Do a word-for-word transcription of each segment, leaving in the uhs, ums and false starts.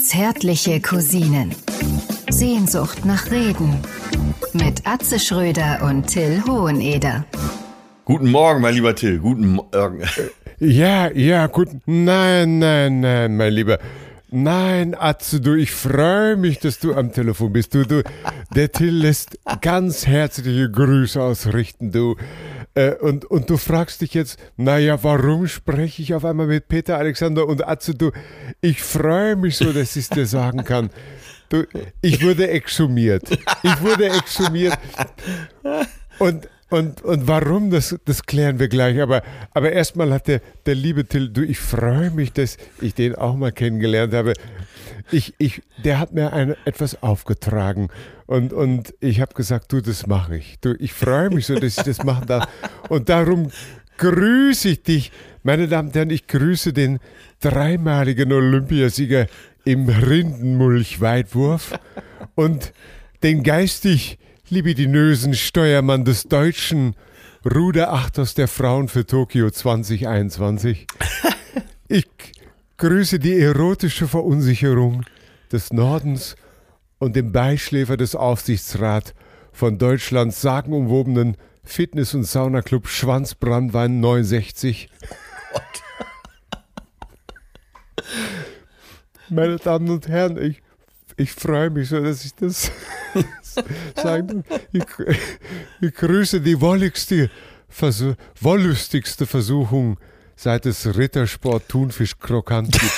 Zärtliche Cousinen. Sehnsucht nach Reden. Mit Atze Schröder und Till Hoheneder. Guten Morgen, mein lieber Till. Guten Morgen. Ja, ja, gut. Nein, nein, nein, mein Lieber. Nein, Atze, du, ich freue mich, dass du am Telefon bist. Du, du, der Till lässt ganz herzliche Grüße ausrichten, du. Äh, und, und du fragst dich jetzt, naja, warum spreche ich auf einmal mit Peter Alexander und Atze, du, ich freue mich so, dass ich es dir sagen kann. Du, ich wurde exhumiert. Ich wurde exhumiert. Und, und, und warum, das, das klären wir gleich. Aber, aber erstmal hat der, der liebe Till, du, ich freue mich, dass ich den auch mal kennengelernt habe. Ich, ich, der hat mir ein, etwas aufgetragen. Und, und ich habe gesagt, du, das mache ich. Du, ich freue mich so, dass ich das machen darf. Und darum grüße ich dich. Meine Damen und Herren, ich grüße den dreimaligen Olympiasieger im Rindenmulch-Weitwurf und den geistig libidinösen Steuermann des deutschen Ruderachters der Frauen für Tokio zwanzig einundzwanzig. Ich grüße die erotische Verunsicherung des Nordens und den Beischläfer des Aufsichtsrats von Deutschlands sagenumwobenen Fitness- und Saunaclub Schwanzbrandwein neunundsechzig. Meine Damen und Herren, ich, ich freue mich so, dass ich das sagen darf. Ich, ich grüße die wolligste, Versuch, wollüstigste Versuchung, seit es Rittersport Thunfisch Krokant gibt.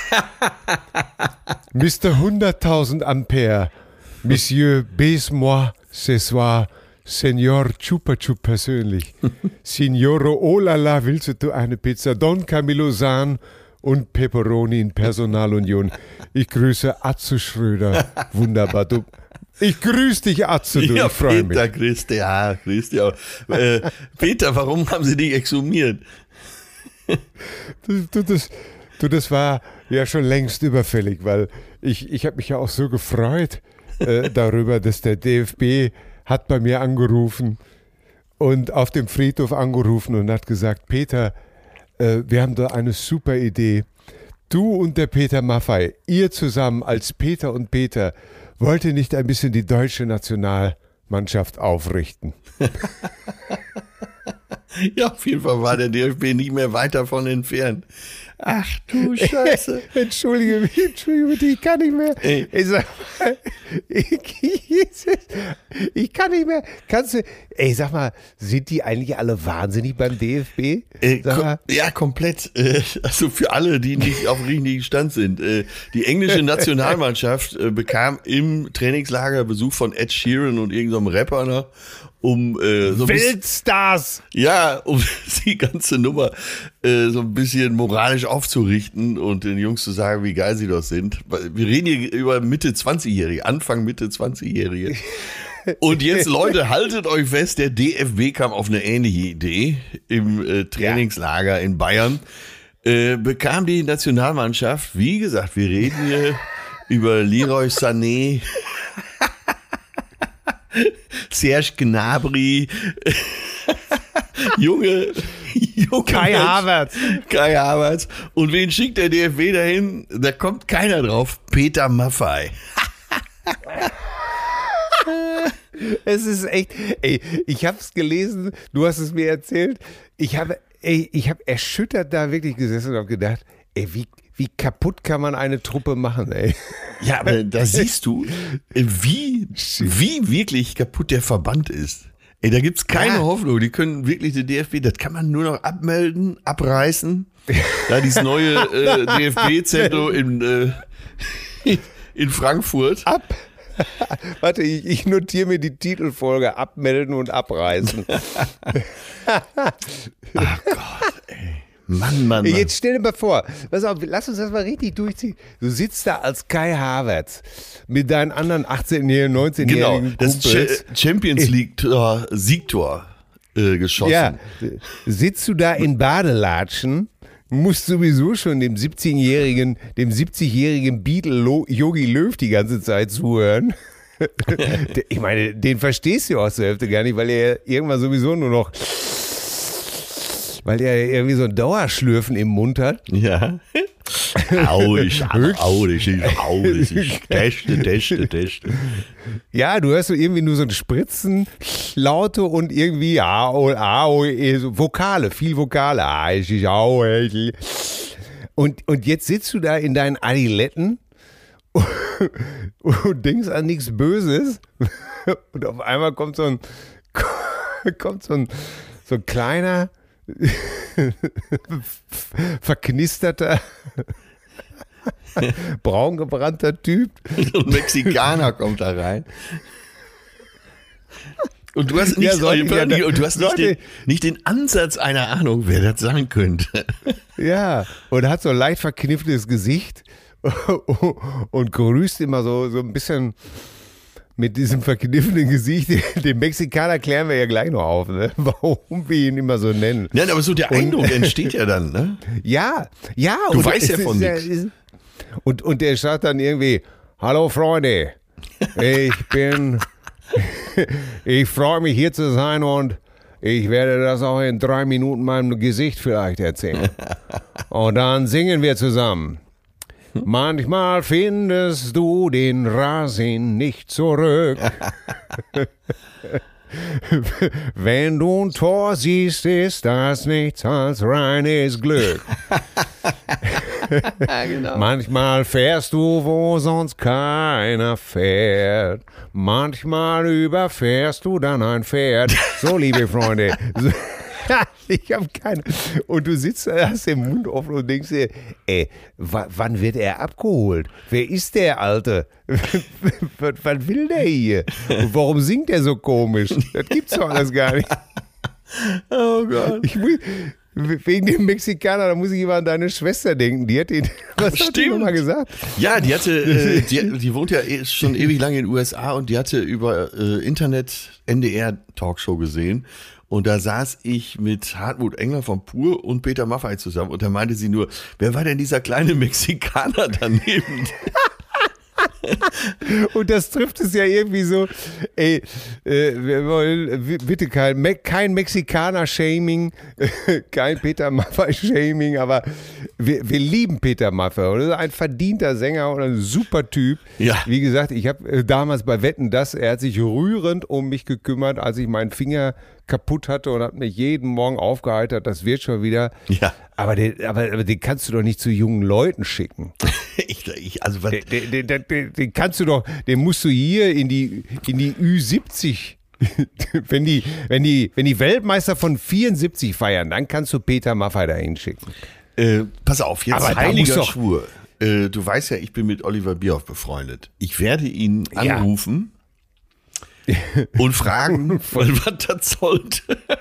Mister hunderttausend Ampere, Monsieur Baise-moi ce soir, Senor Chupa Chup persönlich. Signoro Olala, willst du eine Pizza? Don Camillo San und Pepperoni in Personalunion. Ich grüße Atze Schröder. Wunderbar. Du, ich grüße dich, Atze. Du, ja, ich freue mich. Peter, grüß dich. Ja, grüß dich auch. Äh, Peter, warum haben Sie dich exhumiert? Du, du, das, du, das war ja schon längst überfällig, weil ich, ich habe mich ja auch so gefreut äh, darüber, dass der D F B hat bei mir angerufen und auf dem Friedhof angerufen und hat gesagt, Peter, wir haben da eine super Idee. Du und der Peter Maffay, ihr zusammen als Peter und Peter, wollt ihr nicht ein bisschen die deutsche Nationalmannschaft aufrichten? Ja, auf jeden Fall war der D F B nicht mehr weit davon entfernt. Ach du Scheiße. Entschuldige mich, entschuldige mich, ich kann nicht mehr. Ey. Ich sag mal, ich, ich kann nicht mehr. Kannst du, ey, sag mal, sind die eigentlich alle wahnsinnig beim D F B? Äh, kom- ja, komplett. Äh, also für alle, die nicht auf dem richtigen Stand sind. Äh, die englische Nationalmannschaft äh, bekam im Trainingslager Besuch von Ed Sheeran und irgendeinem Rapper noch. Um äh, so Weltstars! Bisschen, ja, um die ganze Nummer äh, so ein bisschen moralisch aufzurichten und den Jungs zu sagen, wie geil sie doch sind. Wir reden hier über Mitte zwanzigjährige, Anfang Mitte zwanzigjährige. Und jetzt, Leute, haltet euch fest, der D F B kam auf eine ähnliche Idee im äh, Trainingslager in Bayern. Äh, bekam die Nationalmannschaft, wie gesagt, wir reden hier über Leroy Sané, Serge Gnabry, junge, junge Kai Mensch, Havertz. Kai Havertz. Und wen schickt der D F B dahin? Da kommt keiner drauf. Peter Maffay. Es ist echt, ey, ich hab's gelesen, du hast es mir erzählt. Ich habe, ey, ich habe erschüttert da wirklich gesessen und gedacht, ey, wie, wie kaputt kann man eine Truppe machen, ey? Ja, aber da siehst du, wie, wie wirklich kaputt der Verband ist. Ey, da gibt's keine ja. Hoffnung. Die können wirklich den D F B, das kann man nur noch abmelden, abreißen. Da dieses neue äh, D F B-Zentrum in, äh, in Frankfurt. Ab. Warte, ich, ich notiere mir die Titelfolge: Abmelden und abreißen. Ach Gott, ey. Mann, Mann, Mann. Jetzt stell dir mal vor, pass auf, lass uns das mal richtig durchziehen. Du sitzt da als Kai Havertz mit deinen anderen achtzehnjährigen, neunzehnjährigen Genau, das Kumpels. Champions League-Tor, Siegtor äh, geschossen. Ja, sitzt du da in Badelatschen, musst sowieso schon dem siebzehnjährigen, dem siebzigjährigen Beatle Jogi Löw die ganze Zeit zuhören. Ich meine, den verstehst du aus der Hälfte gar nicht, weil er irgendwann sowieso nur noch weil er irgendwie so ein Dauerschlürfen im Mund hat. Ja. Au, ich, au, ich, au, ich, ich, teste, teste, teste. Ja, du hörst so irgendwie nur so ein Spritzen, Laute und irgendwie au, au, so Vokale, viel Vokale. Ah, ich, ich, au, ich. Und, und jetzt sitzt du da in deinen Adiletten und denkst an nichts Böses und auf einmal kommt so ein kommt so ein, so ein kleiner verknisterter braungebrannter Typ. So ein Mexikaner kommt da rein. Und du hast nicht, Ja, soll- und ja, du hast nicht, sollte- den, nicht den Ansatz einer Ahnung, wer das sein könnte. Ja, und hat so ein leicht verkniffenes Gesicht und grüßt immer so, so ein bisschen mit diesem verkniffenen Gesicht. Den Mexikaner klären wir ja gleich noch auf, ne? Warum wir ihn immer so nennen. Nein, aber so der Eindruck entsteht ja dann, ne? Ja, ja. Du und weißt es ja von ist nix. ist- Und, und der sagt dann irgendwie, hallo Freunde, ich bin, ich freue mich hier zu sein und ich werde das auch in drei Minuten meinem Gesicht vielleicht erzählen. Und dann singen wir zusammen. Manchmal findest du den Rasen nicht zurück. Wenn du ein Tor siehst, ist das nichts als reines Glück. genau. Manchmal fährst du, wo sonst keiner fährt. Manchmal überfährst du dann ein Pferd. So, liebe Freunde. So, ich habe keine. Und du sitzt da, hast den Mund offen und denkst dir, ey, w- wann wird er abgeholt? Wer ist der Alte? was, was will der hier? Und warum singt er so komisch? Das gibt's doch alles gar nicht. Oh Gott. Ich muss, wegen dem Mexikaner, da muss ich immer an deine Schwester denken. Die hat ihn, was hat die Stimmt. nochmal gesagt? Ja, die hatte, äh, die, die wohnt ja eh schon ewig lange in den U S A und die hatte über äh, Internet N D R-Talkshow gesehen. Und da saß ich mit Hartmut Engler von Pur und Peter Maffay zusammen. Und da meinte sie nur, wer war denn dieser kleine Mexikaner daneben? Und das trifft es ja irgendwie so, ey, äh, wir wollen w- bitte kein, Me kein Mexikaner-Shaming, kein Peter Maffay-Shaming, aber wir, wir lieben Peter Maffay. Und das ist ein verdienter Sänger und ein super Typ. Ja. Wie gesagt, ich habe äh, damals bei Wetten, dass er hat sich rührend um mich gekümmert, als ich meinen Finger kaputt hatte und hat mich jeden Morgen aufgeheitert, das wird schon wieder. Ja. Aber den, aber, aber den kannst du doch nicht zu jungen Leuten schicken. Ich, ich, also was, Den, den, den, den, den kannst du doch, den musst du hier in die, in die Ü siebzig, wenn die, wenn die, wenn die Weltmeister von vierundsiebzig feiern, dann kannst du Peter Maffay da hinschicken. äh, pass auf, jetzt Aber da heiliger muss doch- Schwur. Äh, du weißt ja, ich bin mit Oliver Bierhoff befreundet. Ich werde ihn Ja. anrufen und fragen, was das sollte.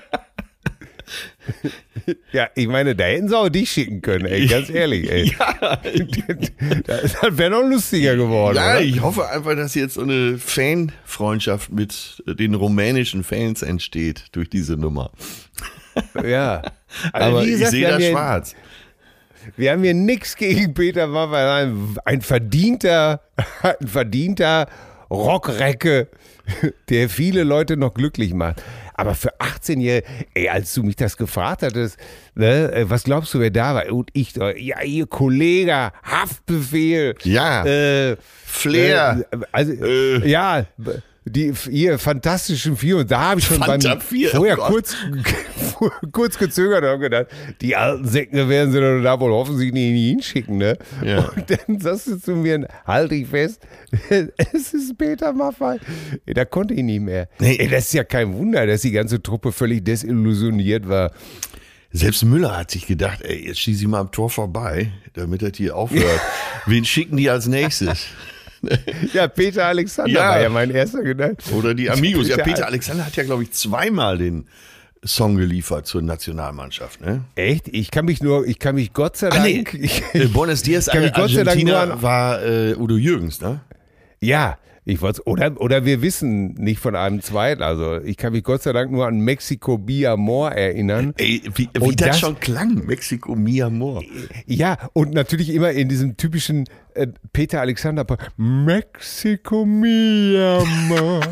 Ja, ich meine, da hätten sie auch dich schicken können, ey, ganz ehrlich, ey. Ja, Das wäre noch lustiger geworden, ja, oder? ich hoffe einfach, dass jetzt so eine Fanfreundschaft mit den rumänischen Fans entsteht durch diese Nummer. Ja. Also, Aber wie gesagt, ich sehe wir da haben hier- schwarz. Wir haben hier nichts gegen Peter Maffay, ein, ein verdienter, ein verdienter Rockrecke, der viele Leute noch glücklich macht. Aber für achtzehnjährige, ey, als du mich das gefragt hattest, ne, was glaubst du, wer da war? Und ich, ja, ihr Kollege, Haftbefehl. Ja, Äh, Flair. äh, also, Äh. ja, die ihr fantastischen vier. Und da habe ich schon beim, Fanta vier, vorher oh Gott. kurz, kurz gezögert und habe gedacht, die alten Säcke werden sie doch da wohl offensichtlich nicht hinschicken, ne? Ja. Und dann sagst du zu mir, halt dich fest, es ist Peter Maffay. Ey, da konnte ich nicht mehr. Nee. Ey, das ist ja kein Wunder, dass die ganze Truppe völlig desillusioniert war. Selbst Müller hat sich gedacht, ey, jetzt schieße ich mal am Tor vorbei, damit das hier aufhört. Wen schicken die als nächstes? Ja, Peter Alexander Ja. war ja mein erster Gedanke. Oder die Amigos. Ja, Peter Peter Alexander hat ja, glaube ich, zweimal den Song geliefert zur Nationalmannschaft. Ne? Echt? Ich kann mich nur, ich kann mich Gott sei Ah, nee. Dank. Ich, Äh, Buenos Dias, kann mich Gott sei Dank nur Argentina an- war äh, Udo Jürgens, ne? ja, ich wollte oder oder wir wissen nicht von einem zweiten. Also ich kann mich Gott sei Dank nur an Mexico Mi Amor erinnern. Ey, wie, wie Und das, das- schon klang, Mexiko Mi Amor. Ja, und natürlich immer in diesem typischen äh, Peter Alexander Mexico Mi Amor.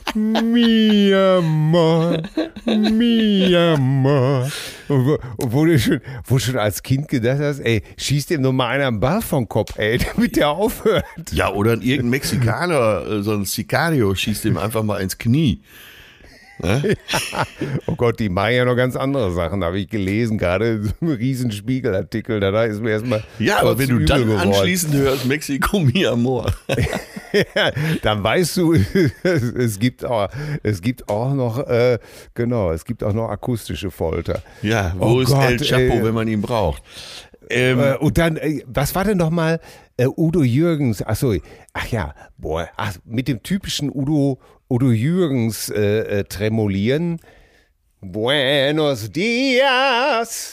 Mi amor, mi amor. Und wo, und wo, du schon, wo du schon als Kind gedacht hast, ey, schießt ihm nur mal einer einen Ball vom Kopf, ey, damit der aufhört. Ja, oder irgendein Mexikaner, so ein Sicario, schießt ihm einfach mal ins Knie. Ne? Ja. Oh Gott, die machen ja noch ganz andere Sachen, habe ich gelesen, gerade so einen riesen Spiegelartikel, da ist mir erstmal ja, aber wenn du dann geworden. Anschließend hörst, Mexiko, mi amor. Ja, dann weißt du, es gibt auch, es gibt auch noch, äh, genau, es gibt auch noch akustische Folter. Ja, wo oh ist Gott, El Chapo, ey. wenn man ihn braucht? Ähm, äh, und dann, äh, was war denn nochmal äh, Udo Jürgens, achso, ach ja, boah, ach, mit dem typischen Udo Udo Jürgens äh, äh, Tremolieren. Buenos dias,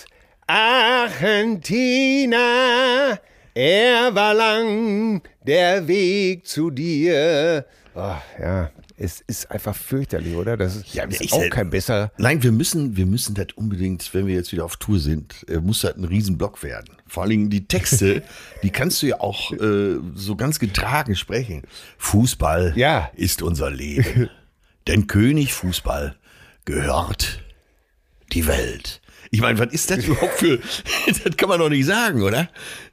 Argentina. Er war lang der Weg zu dir. Oh, ja, es ist einfach fürchterlich, oder? Das ist, ja, ist ich, auch kein besser. Nein, wir müssen, wir müssen das unbedingt, wenn wir jetzt wieder auf Tour sind, äh, muss das ein Riesenblock werden. Vor allen Dingen die Texte, die kannst du ja auch äh, so ganz getragen sprechen. Fußball Ja. ist unser Leben. Denn König Fußball gehört die Welt. Ich meine, was ist das überhaupt für, das kann man doch nicht sagen, oder?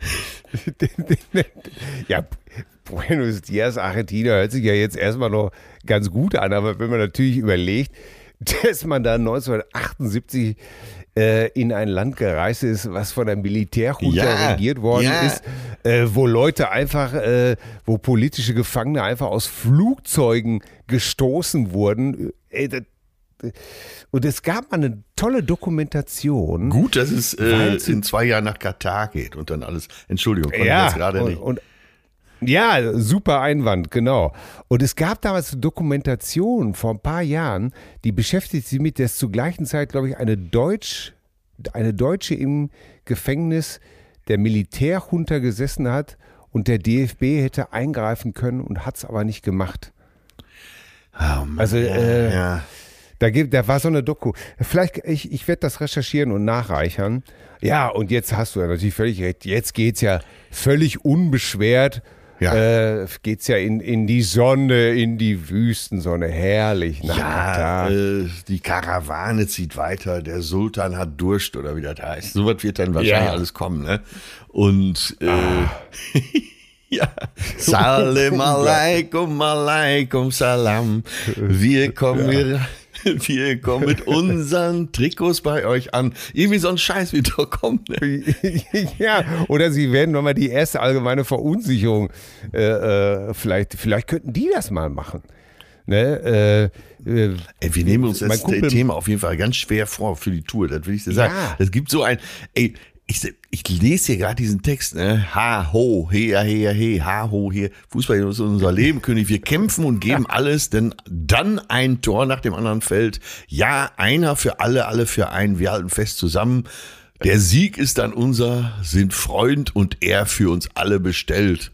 Ja, Buenos Dias, Argentina hört sich ja jetzt erstmal noch ganz gut an, aber wenn man natürlich überlegt, dass man da neunzehnhundertachtundsiebzig äh, in ein Land gereist ist, was von der Militärjunta Ja, regiert worden ja. ist, äh, wo Leute einfach, äh, wo politische Gefangene einfach aus Flugzeugen gestoßen wurden. Äh, das, und es gab mal eine tolle Dokumentation. Gut, dass es äh, Weil sie- in zwei Jahren nach Katar geht und dann alles. Entschuldigung, konnte ich Ja, jetzt gerade und, nicht. und ja, super Einwand, genau. Und es gab damals eine Dokumentation vor ein paar Jahren, die beschäftigt sich mit, dass zur gleichen Zeit, glaube ich, eine Deutsch, eine Deutsche im Gefängnis der Militärjunta gesessen hat und der D F B hätte eingreifen können und hat es aber nicht gemacht. Oh Mann, Also, ja, äh, ja. Da, gibt, da war so eine Doku. Vielleicht, ich, ich werde das recherchieren und nachreichern. Ja, und jetzt hast du ja natürlich völlig recht. Jetzt geht's ja völlig unbeschwert. Ja. Äh, geht's ja in, in die Sonne, in die Wüstensonne. Herrlich. Nach Ja, Katar. äh, die Karawane zieht weiter, der Sultan hat Durst oder wie das heißt. So was wird dann wahrscheinlich Ja. alles kommen, ne? Und äh, ja, Salam alaikum, alaikum salam. Wir kommen, wir, wir kommen mit unseren Trikots bei euch an. Irgendwie so ein Scheiß wird doch kommen. Ne? Ja, oder sie werden nochmal die erste allgemeine Verunsicherung. Äh, äh, vielleicht, vielleicht könnten die das mal machen. Ne? Äh, äh, Ey, wir nehmen uns mein das Kumpel- Thema auf jeden Fall ganz schwer vor für die Tour, das will ich dir sagen. Ja. Es gibt so ein, ey, ich, ich lese hier gerade diesen Text, ne? Ha, ho, he, he, he, ha, ho, hier. Fußball ist unser Leben, König. Wir kämpfen und geben alles, denn dann ein Tor nach dem anderen fällt. Ja, einer für alle, alle für einen. Wir halten fest zusammen. Der Sieg ist dann unser, sind Freund und er für uns alle bestellt.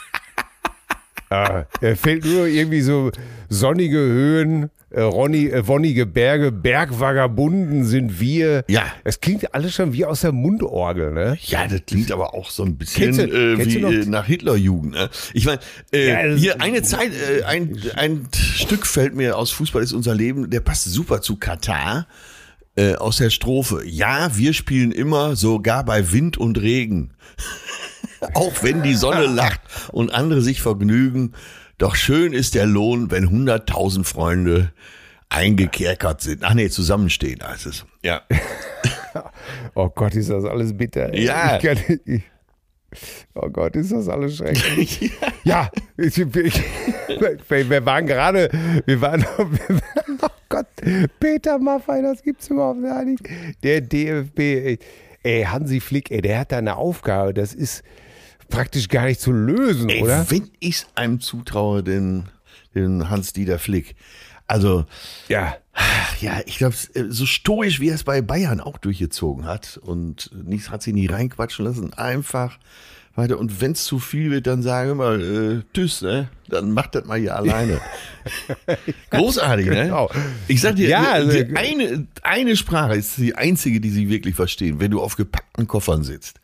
Ah, er fällt nur irgendwie so sonnige Höhen, äh, Ronny, äh, wonnige Berge, Bergvagabunden sind wir. Ja. Es klingt alles schon wie aus der Mundorgel, ne? Ja, das klingt aber auch so ein bisschen Kennst du- äh, kennst wie du noch- äh, nach Hitlerjugend. Ne? Ich meine, äh, Ja, das- hier eine Zeit, äh, ein, ein Stück fällt mir aus Fußball ist unser Leben, der passt super zu Katar. Äh, aus der Strophe. Ja, wir spielen immer, sogar bei Wind und Regen. Auch wenn die Sonne lacht und andere sich vergnügen. Doch schön ist der Lohn, wenn hunderttausend Freunde eingekerkert sind. Ach nee, zusammenstehen heißt es. Ja. Oh Gott, ist das alles bitter. ey. Ja. Ich kann, ich, oh Gott, ist das alles schrecklich. Ja, ich, ich, wir waren gerade, wir waren, wir waren, oh Gott, Peter Maffay, das gibt's überhaupt gar nicht. Der D F B, ey, ey, Hansi Flick, ey, der hat da eine Aufgabe, das ist praktisch gar nicht zu lösen, Ey, oder? wenn ich einem zutraue, den, den Hans-Dieter Flick. Also, Ja. ach ja, ich glaube, so stoisch, wie er es bei Bayern auch durchgezogen hat und nichts hat sie nie reinquatschen lassen, einfach weiter. Und wenn es zu viel wird, dann sage ich mal, äh, tschüss, ne? Dann macht das mal hier alleine. Großartig, Genau. ne? Ich sag dir, Ja, also- die, eine, eine Sprache ist die einzige, die sie wirklich verstehen, wenn du auf gepackten Koffern sitzt.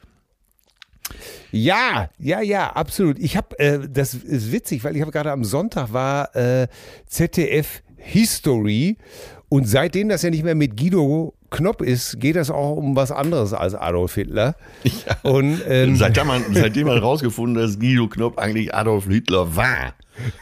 Ja, ja, ja, absolut. Ich habe, äh, das ist witzig, weil ich habe gerade am Sonntag war äh, Z D F History. Und seitdem das ja nicht mehr mit Guido Knopp ist, geht das auch um was anderes als Adolf Hitler. Ja. Und, ähm, seitdem, man, seitdem man rausgefunden hat, dass Guido Knopp eigentlich Adolf Hitler war.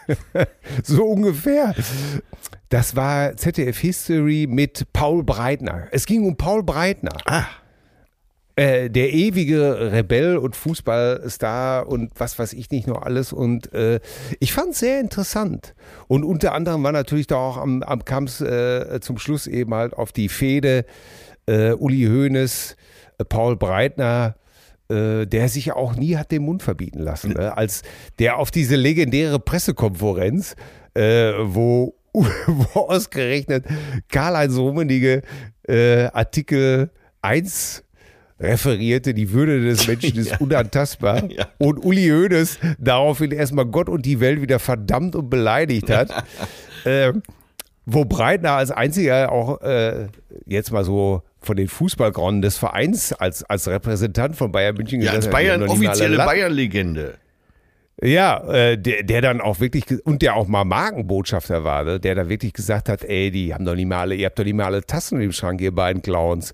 So ungefähr. Das war Z D F History mit Paul Breitner. Es ging um Paul Breitner. Ah. Äh, der ewige Rebell und Fußballstar und was weiß ich nicht noch alles. Und äh, ich fand es sehr interessant. Und unter anderem war natürlich da auch am, am Kampf äh, zum Schluss eben halt auf die Fehde äh, Uli Hoeneß, äh, Paul Breitner, äh, der sich auch nie hat den Mund verbieten lassen. Ne? Als der auf diese legendäre Pressekonferenz, äh, wo, wo ausgerechnet Karl-Heinz Rummenigge äh, Artikel eins referierte, die Würde des Menschen ist ja unantastbar. Ja. Und Uli Hoeneß daraufhin erstmal Gott und die Welt wieder verdammt und beleidigt hat. äh, wo Breitner als einziger auch äh, jetzt mal so von den Fußballgronden des Vereins als, als Repräsentant von Bayern München ja, als Bayern, offizielle Bayern-Legende. Ja, äh, der, der dann auch wirklich, und der auch mal Markenbotschafter war, ne? Der da wirklich gesagt hat, ey, die haben doch nicht mal alle, ihr habt doch nicht mal alle Tassen im Schrank, ihr beiden Clowns.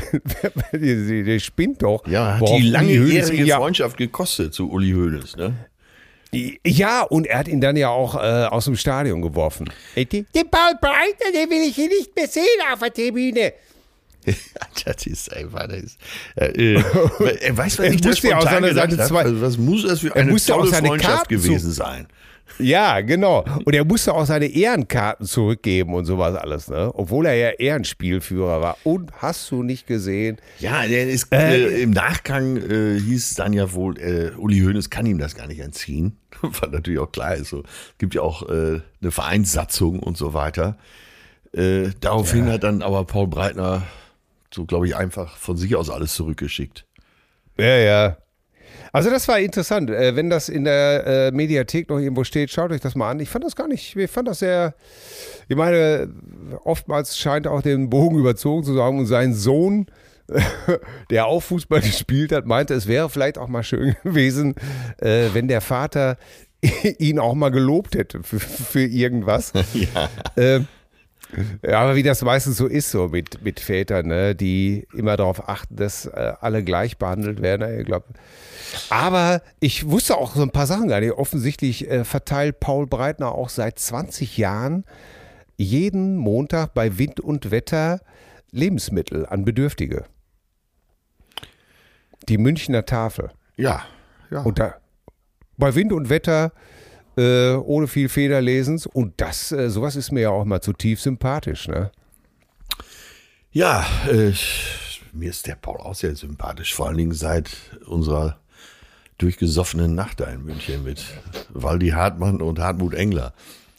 der, der spinnt doch. Ja, hat die langjährige ja, Freundschaft gekostet zu Uli Hoeneß, ne? Ja, und er hat ihn dann ja auch äh, aus dem Stadion geworfen. Den Paul Breitner, den will ich hier nicht mehr sehen auf der Tribüne. Das ist einfach, das ist, äh, er weiß, was ich da spontan gedacht habe. Also, was muss das für eine tolle Freundschaft Karten gewesen sein? Ja, genau. Und er musste auch seine Ehrenkarten zurückgeben und sowas alles, ne? Obwohl er ja Ehrenspielführer war. Und hast du nicht gesehen? Ja, der ist äh, äh, im Nachgang äh, hieß es dann ja wohl, äh, Uli Hoeneß kann ihm das gar nicht entziehen. Was natürlich auch klar ist. So. Es gibt ja auch äh, eine Vereinssatzung und so weiter. Äh, daraufhin ja. hat dann aber Paul Breitner so, glaube ich, einfach von sich aus alles zurückgeschickt. Ja, ja. Also das war interessant. Äh, wenn das in der äh, Mediathek noch irgendwo steht, schaut euch das mal an. Ich fand das gar nicht, ich fand das sehr, ich meine, oftmals scheint auch den Bogen überzogen zu haben und sein Sohn, der auch Fußball gespielt hat, meinte, es wäre vielleicht auch mal schön gewesen, äh, wenn der Vater ihn auch mal gelobt hätte für, für irgendwas. Ja. Äh, Ja, aber wie das meistens so ist, so mit, mit Vätern, ne, die immer darauf achten, dass äh, alle gleich behandelt werden. Ich glaub. Aber ich wusste auch so ein paar Sachen gar nicht. Offensichtlich äh, verteilt Paul Breitner auch seit zwanzig Jahren jeden Montag bei Wind und Wetter Lebensmittel an Bedürftige. Die Münchner Tafel. Ja, ja. Und da, bei Wind und Wetter Äh, ohne viel Federlesens. Und das, äh, sowas ist mir ja auch mal zutiefst sympathisch, ne? Ja, äh, mir ist der Paul auch sehr sympathisch, vor allen Dingen seit unserer durchgesoffenen Nacht da in München mit Waldi Hartmann und Hartmut Engler.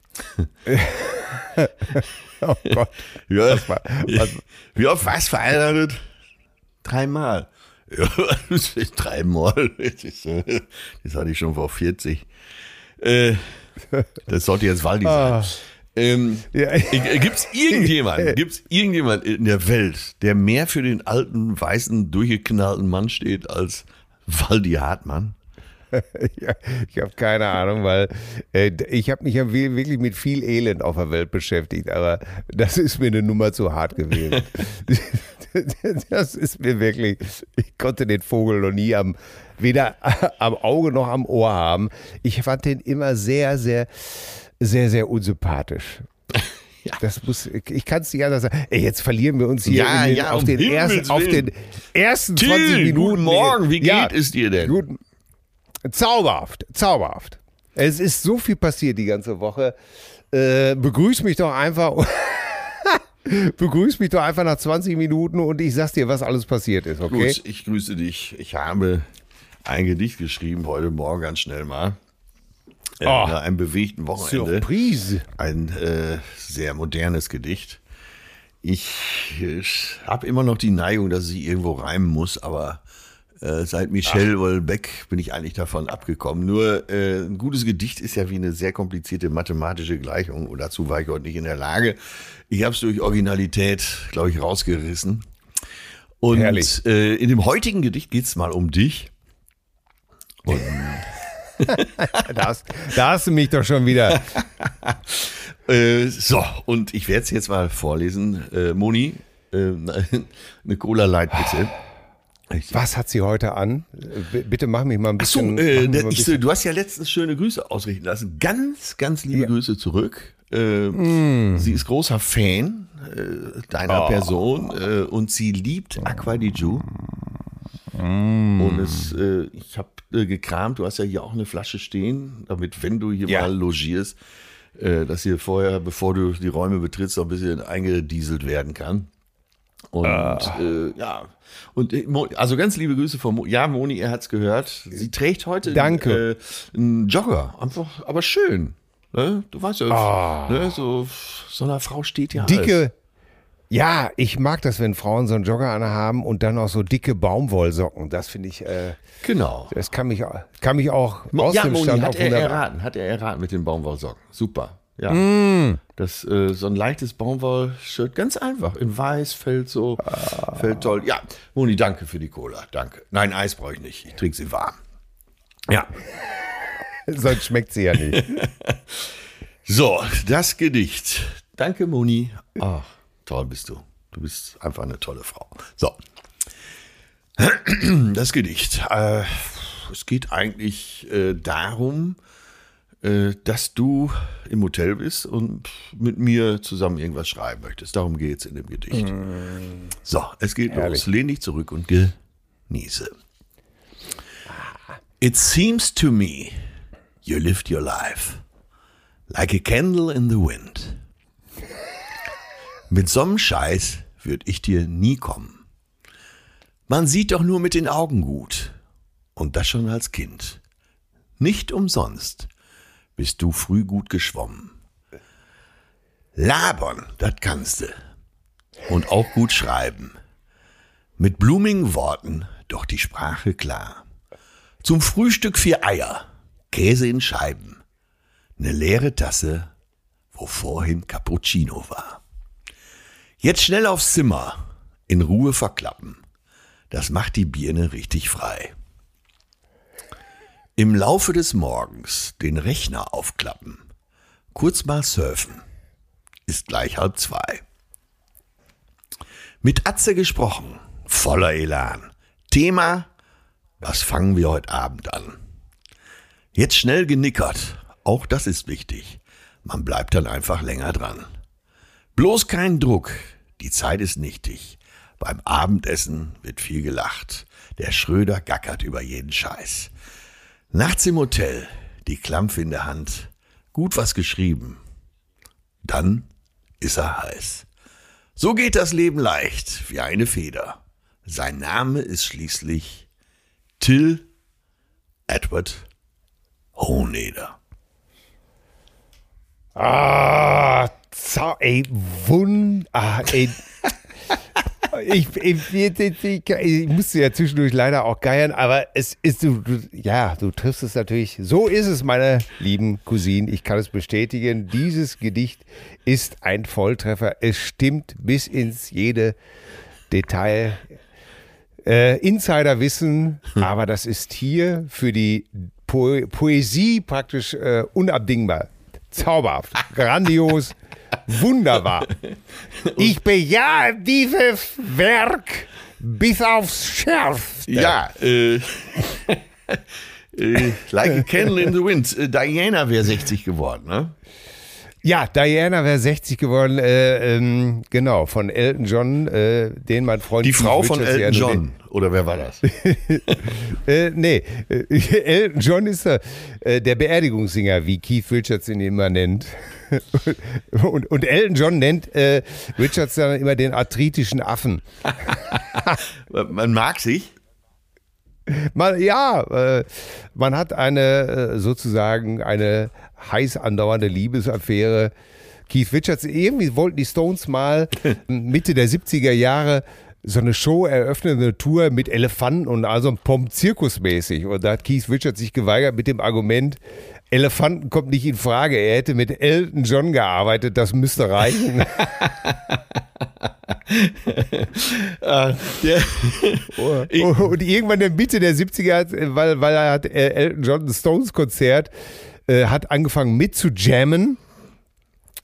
Oh Gott. Ja, was war, was? Wie oft warst du verheiratet? Dreimal. Ja, dreimal. Das hatte ich schon vor vierzig. Äh, das sollte jetzt Waldi sein. Ah. Ähm, ja. Gibt es irgendjemand, gibt's irgendjemand in der Welt, der mehr für den alten, weißen, durchgeknallten Mann steht als Waldi Hartmann? Ja, ich habe keine Ahnung, weil äh, ich habe mich ja wirklich mit viel Elend auf der Welt beschäftigt, aber das ist mir eine Nummer zu hart gewesen. Das ist mir wirklich, ich konnte den Vogel noch nie am, weder am Auge noch am Ohr haben. Ich fand den immer sehr, sehr, sehr, sehr unsympathisch. Ja. Das muss, ich kann es nicht anders sagen. Ey, jetzt verlieren wir uns hier ja, den, ja, auf, um den ersten, auf den ersten Till, zwanzig Minuten. Guten Morgen, wie geht ja, es dir denn? Gut, zauberhaft, zauberhaft. Es ist so viel passiert die ganze Woche. Äh, begrüß mich doch einfach. Begrüß mich doch einfach nach zwanzig Minuten und ich sag's dir, was alles passiert ist, okay? Gut, ich grüße dich. Ich habe ein Gedicht geschrieben, heute Morgen ganz schnell mal. Äh, oh, nach einem bewegten Wochenende. Surprise. Ein äh, sehr modernes Gedicht. Ich äh, habe immer noch die Neigung, dass ich irgendwo reimen muss, aber äh, seit Michel Houellebecq bin ich eigentlich davon abgekommen. Nur äh, ein gutes Gedicht ist ja wie eine sehr komplizierte mathematische Gleichung und dazu war ich heute nicht in der Lage. Ich habe es durch Originalität, glaube ich, rausgerissen. Und äh, in dem heutigen Gedicht geht es mal um dich. Und da, hast, da hast du mich doch schon wieder. Äh, so, und ich werde es jetzt mal vorlesen. Äh, Moni, äh, eine Cola Light bitte. Was hat sie heute an? B- bitte mach mich mal ein Achso, bisschen. äh, mach mich mal ein ich, bisschen- du hast ja letztens schöne Grüße ausrichten lassen. Ganz, ganz liebe Ja. Grüße zurück. Äh, Mm. Sie ist großer Fan äh, deiner Oh. Person äh, und sie liebt Aqua di Giù. Mm. Und es, äh, ich habe äh, gekramt, du hast ja hier auch eine Flasche stehen, damit, wenn du hier Ja. mal logierst, äh, dass hier vorher, bevor du die Räume betrittst, noch ein bisschen eingedieselt werden kann. Und äh, ja, und äh, Mo- also ganz liebe Grüße von Mo- ja, Moni, er hat's gehört. Sie trägt heute Danke. Äh, einen Jogger, einfach, aber schön. Ne? Du weißt ja, ne? so, so einer Frau steht ja alles. Dicke. Ja, ich mag das, wenn Frauen so einen Jogger anhaben und dann auch so dicke Baumwollsocken. Das finde ich, äh, Genau. das kann mich, kann mich auch aus Ja, dem Moni, Stand hat auch er wunderbar. erraten, hat er erraten mit den Baumwollsocken. Super. Ja. Mm. Das, äh, so ein leichtes Baumwollshirt, ganz einfach. In weiß, fällt so, Ah. fällt toll. Ja, Moni, danke für die Cola. Danke. Nein, Eis brauche ich nicht. Ich trinke sie warm. Ja. Sonst schmeckt sie ja nicht. So, das Gedicht. Danke, Moni. Ach, toll bist du. Du bist einfach eine tolle Frau. So. Das Gedicht. Äh, es geht eigentlich äh, darum, äh, dass du im Hotel bist und mit mir zusammen irgendwas schreiben möchtest. Darum geht es in dem Gedicht. So, es geht Herrlich. los. Lehn dich zurück und genieße. It seems to me you lived your life like a candle in the wind. Mit so'm Scheiß würd ich dir nie kommen. Man sieht doch nur mit den Augen gut. Und das schon als Kind. Nicht umsonst bist du früh gut geschwommen. Labern, das kannst du. Und auch gut schreiben. Mit blumigen Worten, doch die Sprache klar. Zum Frühstück vier Eier, Käse in Scheiben. Eine leere Tasse, wo vorhin Cappuccino war. Jetzt schnell aufs Zimmer, in Ruhe verklappen. Das macht die Birne richtig frei. Im Laufe des Morgens den Rechner aufklappen. Kurz mal surfen. Ist gleich halb zwei. Mit Atze gesprochen, voller Elan. Thema, was fangen wir heute Abend an? Jetzt schnell genickert, auch das ist wichtig. Man bleibt dann einfach länger dran. Bloß kein Druck, die Zeit ist nichtig. Beim Abendessen wird viel gelacht. Der Schröder gackert über jeden Scheiß. Nachts im Hotel, die Klampfe in der Hand. Gut was geschrieben. Dann ist er heiß. So geht das Leben leicht, wie eine Feder. Sein Name ist schließlich Till Edward Hoheneder. Ah, zau- ey, wund, ah, ey. Ich, ich, ich, ich, ich musste ja zwischendurch leider auch geiern, aber es ist, du, du, ja, du triffst es natürlich. So ist es, meine lieben Cousinen. Ich kann es bestätigen. Dieses Gedicht ist ein Volltreffer. Es stimmt bis ins jede Detail. Äh, Insiderwissen, aber das ist hier für die Po- Poesie praktisch äh, unabdingbar. Zauberhaft, grandios, wunderbar. Ich bejahe dieses Werk bis aufs Schärfste. Ja, äh, äh, like a candle in the wind. Äh, Diana wäre sechzig geworden, ne? Ja, Diana wäre sechzig geworden, äh, ähm, genau, von Elton John, äh, den mein Freund... Die Keith Frau von Richards ja Elton nur John. Oder wer war das? Äh, nee, äh, Elton John ist der, äh, der Beerdigungssinger, wie Keith Richards ihn immer nennt. Und, und Elton John nennt äh, Richards dann immer den arthritischen Affen. Man mag sich. Man, ja, äh, man hat eine äh, sozusagen eine heiß andauernde Liebesaffäre. Keith Richards, irgendwie wollten die Stones mal Mitte der siebziger Jahre so eine Show eröffnen, eine Tour mit Elefanten und also ein Pomp zirkusmäßig. Und da hat Keith Richards sich geweigert mit dem Argument, Elefanten kommt nicht in Frage. Er hätte mit Elton John gearbeitet, das müsste reichen. Äh, der, Und irgendwann in der Mitte der siebziger, hat, weil, weil er hat äh, Elton John ein Stones-Konzert, äh, hat angefangen mit zu jammen.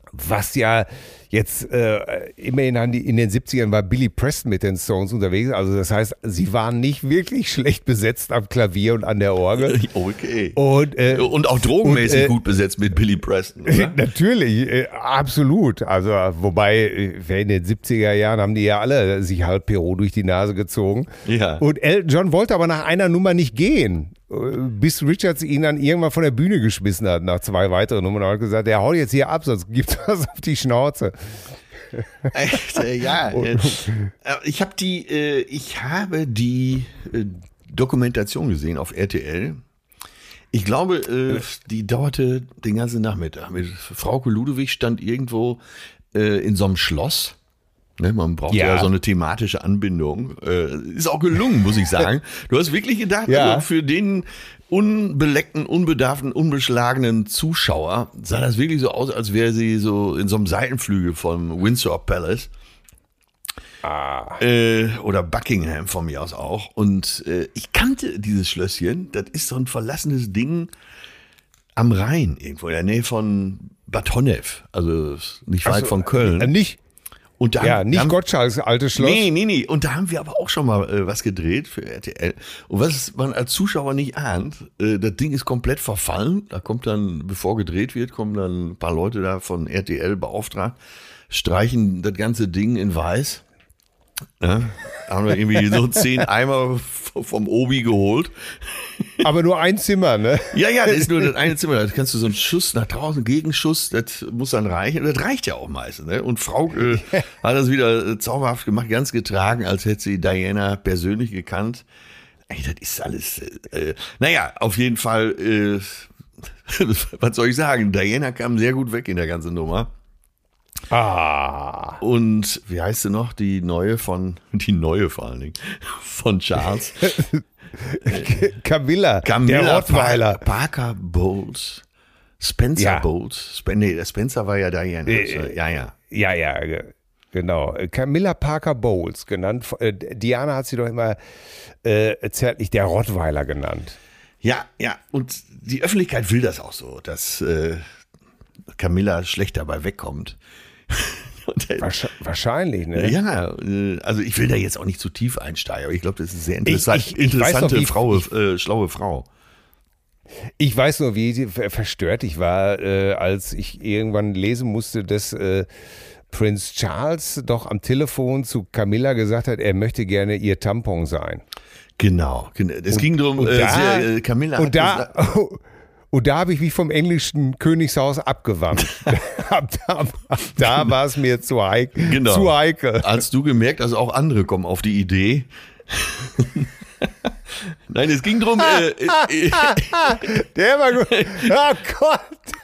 Was ja jetzt äh, immerhin an die, in den siebzigern war Billy Preston mit den Stones unterwegs. Also das heißt, sie waren nicht wirklich schlecht besetzt am Klavier und an der Orgel. Okay. Und, äh, und auch drogenmäßig und, äh, gut besetzt mit Billy Preston, oder? Natürlich, äh, absolut. Also wobei, äh, in den siebziger Jahren haben die ja alle sich halb Perot durch die Nase gezogen. Ja. Und Elton John wollte aber nach einer Nummer nicht gehen, bis Richards ihn dann irgendwann von der Bühne geschmissen hat, nach zwei weiteren Nummern. Er hat gesagt, der haut jetzt hier ab, sonst gibt was auf die Schnauze. Echt, äh, ja. Äh, ich habe die, äh, ich habe die äh, Dokumentation gesehen auf R T L. Ich glaube, äh, die dauerte den ganzen Nachmittag. Mit Frauke Ludewig stand irgendwo äh, in so einem Schloss. Ne, man braucht ja. ja so eine thematische Anbindung. Äh, ist auch gelungen, muss ich sagen. Du hast wirklich gedacht, ja. also für den unbeleckten, unbedarften, unbeschlagenen Zuschauer sah das wirklich so aus, als wäre sie so in so einem Seitenflügel vom Windsor Palace. Ah. Äh, oder Buckingham von mir aus auch. Und äh, ich kannte dieses Schlösschen. Das ist so ein verlassenes Ding am Rhein irgendwo in der Nähe von Bad Honnef. Also nicht weit also, von Köln. Äh, nicht Und da ja, haben, nicht haben, Gottschalks altes Schloss. Nee, nee, nee. Und da haben wir aber auch schon mal äh, was gedreht für R T L. Und was man als Zuschauer nicht ahnt, äh, das Ding ist komplett verfallen. Da kommt dann, bevor gedreht wird, kommen dann ein paar Leute da von R T L beauftragt, streichen das ganze Ding in weiß. Ja, haben wir irgendwie so zehn Eimer vom Obi geholt. Aber nur ein Zimmer, ne? Ja, ja, das ist nur das eine Zimmer. Da kannst du so einen Schuss nach draußen, Gegenschuss, das muss dann reichen. Das reicht ja auch meistens. Ne? Und Frau äh, hat das wieder äh, zauberhaft gemacht, ganz getragen, als hätte sie Diana persönlich gekannt. Ey, das ist alles, äh, naja, auf jeden Fall, äh, was soll ich sagen? Diana kam sehr gut weg in der ganzen Nummer. Ah. Und wie heißt sie noch? Die neue von, die neue vor allen Dingen, von Charles. Camilla, Camilla, der Rottweiler. Parker Bowles, Spencer ja. Bowles. Spen- nee, der Spencer war ja Diana. Äh, ja, ja. Ja, ja, genau. Camilla Parker Bowles genannt. Diana hat sie doch immer äh, zärtlich der Rottweiler genannt. Ja, ja. Und die Öffentlichkeit will das auch so, dass äh, Camilla schlecht dabei wegkommt. Wahrscheinlich, ne? Ja, also ich will da jetzt auch nicht zu tief einsteigen, aber ich glaube, das ist eine sehr interessant, ich, ich, ich interessante noch, wie, Frau, ich, äh, schlaue Frau. Ich weiß nur, wie verstört ich war, äh, als ich irgendwann lesen musste, dass äh, Prinz Charles doch am Telefon zu Camilla gesagt hat, er möchte gerne ihr Tampon sein. Genau, es ging darum, und äh, da, sehr, äh, Camilla und hat da, gesagt, Und da habe ich mich vom englischen Königshaus abgewandt. ab, ab, ab da war es mir zu heikel. Genau. Zu heikel. Als du gemerkt, also auch andere kommen auf die Idee. Nein, es ging drum. Äh, äh, Der war gut. Oh Gott.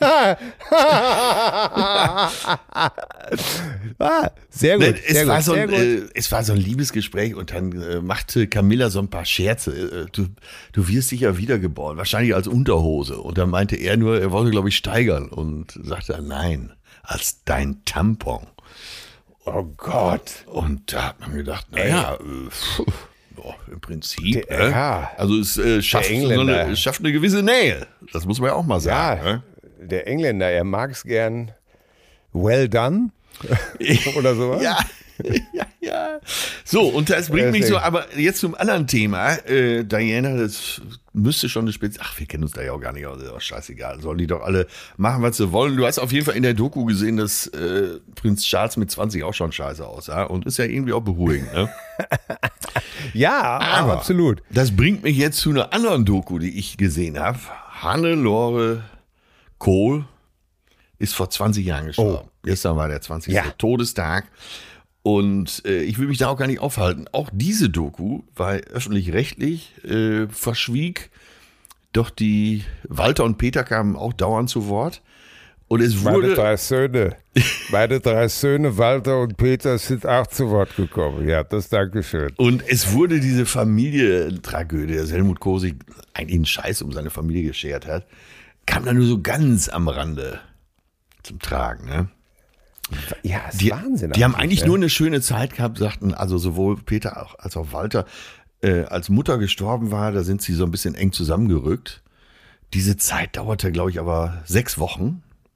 ah, sehr gut. Nein, es, sehr war gut, so ein, sehr äh, es war so ein Liebesgespräch und dann äh, machte Camilla so ein paar Scherze. Äh, du, du wirst sicher wiedergeboren, wahrscheinlich als Unterhose. Und dann meinte er nur, er wollte, glaube ich, steigern und sagte, nein, als dein Tampon. Oh Gott. Und da hat man gedacht, naja, äh, boah, im Prinzip. Der, äh, ja. Also es, äh, schafft so eine, es schafft eine gewisse Nähe. Das muss man ja auch mal sagen. Ja, ne? Der Engländer, er mag es gern well done oder sowas. Ja, ja, ja. So, und das bringt mich so, aber jetzt zum anderen Thema. Äh, Diana, das müsste schon eine Spitze. Ach, wir kennen uns da ja auch gar nicht aus. Das ist auch scheißegal. Sollen die doch alle machen, was sie wollen. Du hast auf jeden Fall in der Doku gesehen, dass äh, Prinz Charles mit zwanzig auch schon scheiße aussah. Und ist ja irgendwie auch beruhigend, ne? Ja, aber absolut. Das bringt mich jetzt zu einer anderen Doku, die ich gesehen habe. Hannelore Kohl ist vor zwanzig Jahren gestorben. Oh. Gestern war der zwanzigste Ja. Todestag. Und äh, ich will mich da auch gar nicht aufhalten. Auch diese Doku war öffentlich-rechtlich, äh, verschwieg. Doch die Walter und Peter kamen auch dauernd zu Wort. Und es wurde. Meine drei Söhne, meine drei Söhne, Walter und Peter, sind auch zu Wort gekommen. Ja, das Dankeschön. Und es wurde diese Familientragödie, dass Helmut Kohl sich eigentlich einen Scheiß um seine Familie geschert hat, kam da nur so ganz am Rande zum Tragen, ne? Ja, ist die, Wahnsinn. Die haben eigentlich ne? nur eine schöne Zeit gehabt, sagten, also sowohl Peter als auch Walter, äh, als Mutter gestorben war, da sind sie so ein bisschen eng zusammengerückt. Diese Zeit dauerte, glaube ich, aber sechs Wochen.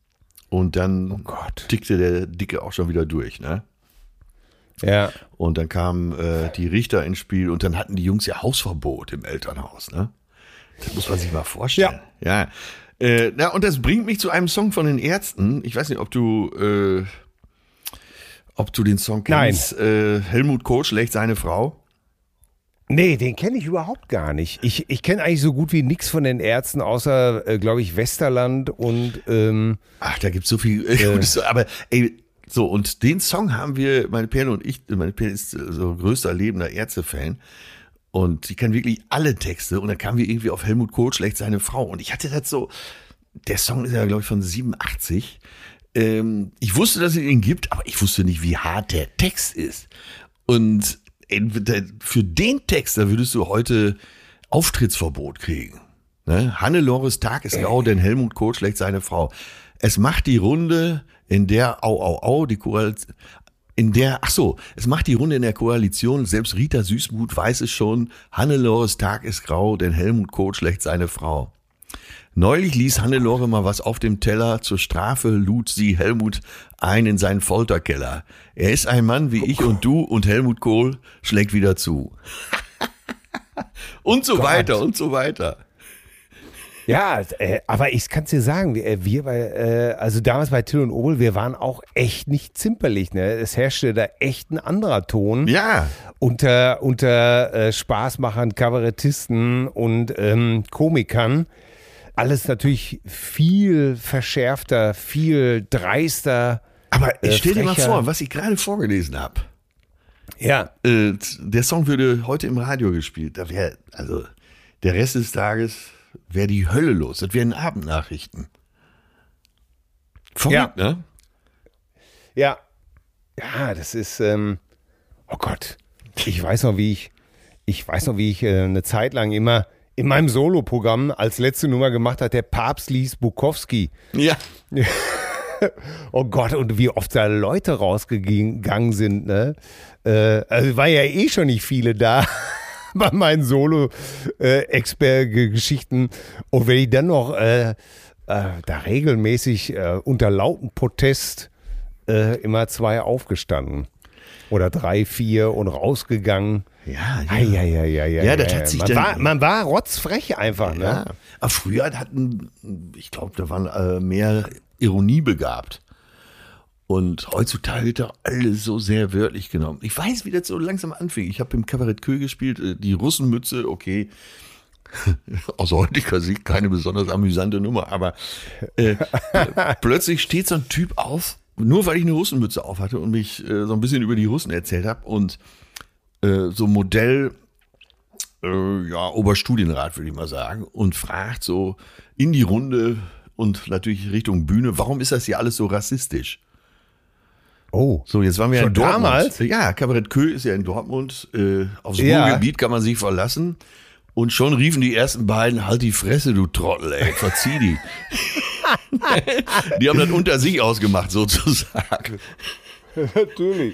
Und dann Oh Gott. tickte der Dicke auch schon wieder durch, ne? Ja. Und dann kamen äh, die Richter ins Spiel und dann hatten die Jungs ja Hausverbot im Elternhaus, ne? Das muss man sich mal vorstellen. Ja. ja. Äh, na, und das bringt mich zu einem Song von den Ärzten. Ich weiß nicht, ob du, äh, ob du den Song kennst. Nein. Äh, Helmut Kohl schlägt seine Frau. Nee, den kenne ich überhaupt gar nicht. Ich, ich kenne eigentlich so gut wie nichts von den Ärzten, außer, äh, glaube ich, Westerland und ähm, ach, da gibt's so viel. Äh, aber ey, so, und den Song haben wir, meine Perle und ich, meine Perle ist so größter lebender Ärzte-Fan. Und die kann wirklich alle Texte. Und dann kamen wir irgendwie auf Helmut Kohl schlägt seine Frau. Und ich hatte das so, der Song ist ja, glaube ich, von siebenundachtzig. Ähm, ich wusste, dass es ihn gibt, aber ich wusste nicht, wie hart der Text ist. Und für den Text, da würdest du heute Auftrittsverbot kriegen. Ne? Hannelores Tag ist grau, denn Helmut Kohl schlägt seine Frau. Es macht die Runde, in der, au, au, au, die Koalition, in der, ach so, es macht die Runde in der Koalition, selbst Rita Süßmuth weiß es schon, Hannelores Tag ist grau, denn Helmut Kohl schlägt seine Frau. Neulich ließ Hannelore mal was auf dem Teller, zur Strafe lud sie Helmut ein in seinen Folterkeller. Er ist ein Mann wie ich und du und Helmut Kohl schlägt wieder zu. Und so Gott. weiter und so weiter. Ja, äh, aber ich kann es dir sagen, wir, wir bei, äh, also damals bei Till und Obel, wir waren auch echt nicht zimperlich, ne? Es herrschte da echt ein anderer Ton. Ja. Unter, unter äh, Spaßmachern, Kabarettisten und ähm, Komikern. Alles natürlich viel verschärfter, viel dreister. Aber ich stell dir äh, mal vor, was ich gerade vorgelesen habe. Ja. Äh, der Song würde heute im Radio gespielt. Da wäre, also der Rest des Tages wäre die Hölle los. Das wären Abendnachrichten. Verrückt, ja. ne? Ja. Ja, das ist, ähm, oh Gott. Ich weiß noch, wie ich, ich weiß noch, wie ich äh, eine Zeit lang immer in meinem Soloprogramm als letzte Nummer gemacht hat, der Papst liest Bukowski. Ja. Oh Gott, und wie oft da Leute rausgegangen sind, ne? Äh, also war ja eh schon nicht viele da bei meinen Solo-Expert-Geschichten. Und wenn ich dann noch äh, äh, da regelmäßig äh, unter lauten Protest äh, immer zwei aufgestanden. Oder drei, vier und rausgegangen. Ja, ja. Ja, ja, ja, ja, ja, das hat sich man dann, war, man war rotzfrech einfach, ne? Ja. Aber früher hatten, ich glaube, da waren äh, mehr Ironie begabt. Und heutzutage wird da alles so sehr wörtlich genommen. Ich weiß, wie das so langsam anfing. Ich habe im Kabarett Kö gespielt, die Russenmütze, okay. Aus heutiger Sicht keine besonders amüsante Nummer, aber äh, plötzlich steht so ein Typ auf, nur weil ich eine Russenmütze auf hatte und mich äh, so ein bisschen über die Russen erzählt habe und äh, so Modell, äh, ja, Oberstudienrat würde ich mal sagen, und fragt so in die Runde und natürlich Richtung Bühne, warum ist das hier alles so rassistisch? Oh. So, jetzt waren wir Schon in Dortmund. Damals? Ja, Kabarett Kö ist ja in Dortmund. Äh, aufs Ja. Ruhrgebiet kann man sich verlassen. Und schon riefen die ersten beiden, halt die Fresse, du Trottel, ey, verzieh die. Die haben das unter sich ausgemacht, sozusagen. Natürlich.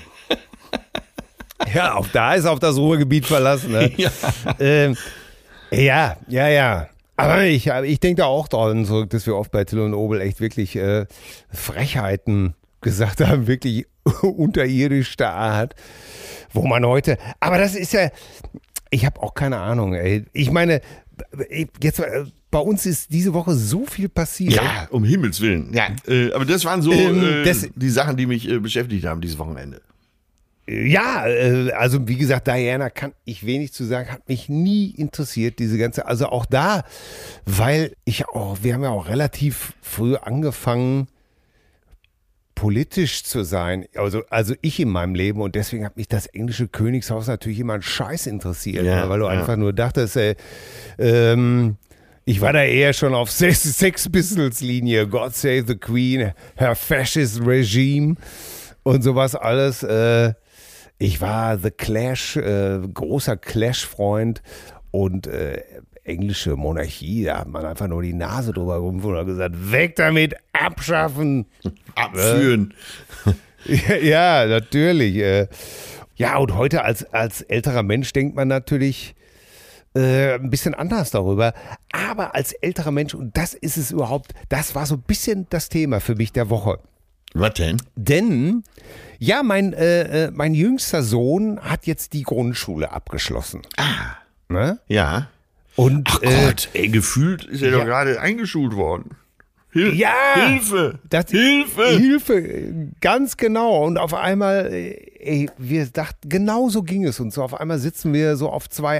Ja, auf da ist auf das Ruhrgebiet verlassen. Ne? Ja. Ähm, ja, ja, ja. Aber ich, ich denke da auch daran zurück, dass wir oft bei Till und Obel echt wirklich äh, Frechheiten gesagt haben, wirklich unterirdischster Art, wo man heute, aber das ist ja, ich habe auch keine Ahnung, ey. Ich meine, jetzt bei uns ist diese Woche so viel passiert. Ja, um Himmels Willen. Ja, äh, aber das waren so Ähm, äh, das- die Sachen, die mich äh, beschäftigt haben dieses Wochenende. Ja, äh, also wie gesagt, Diana kann ich wenig zu sagen, hat mich nie interessiert, diese ganze, also auch da, weil ich auch, wir haben ja auch relativ früh angefangen, politisch zu sein, also, also ich in meinem Leben, und deswegen hat mich das englische Königshaus natürlich immer ein Scheiß interessiert, Ja, ne, weil du ja. einfach nur dachtest, ey, ähm, ich war da eher schon auf Sex, Sex Pistols Linie, God Save the Queen, her fascist regime und sowas alles. Äh, ich war The Clash, äh, großer Clash-Freund und äh, englische Monarchie, da hat man einfach nur die Nase drüber gerufen und gesagt, weg damit, abschaffen. Abführen. Ja, ja, natürlich. äh. Ja, und heute als, als älterer Mensch denkt man natürlich, äh, ein bisschen anders darüber. Aber als älterer Mensch, und das ist es überhaupt, das war so ein bisschen das Thema für mich der Woche. Was denn? Denn, ja, mein, äh, mein jüngster Sohn hat jetzt die Grundschule abgeschlossen. Ah. Ne? Ja. Und, Ach äh, Gott, ey, gefühlt ist er ja. doch gerade eingeschult worden. Hil- Ja! Hilfe! Das, Hilfe! Hilfe, ganz genau. Und auf einmal, ey, wir dachten, genau so ging es uns. So auf einmal sitzen wir so auf zwei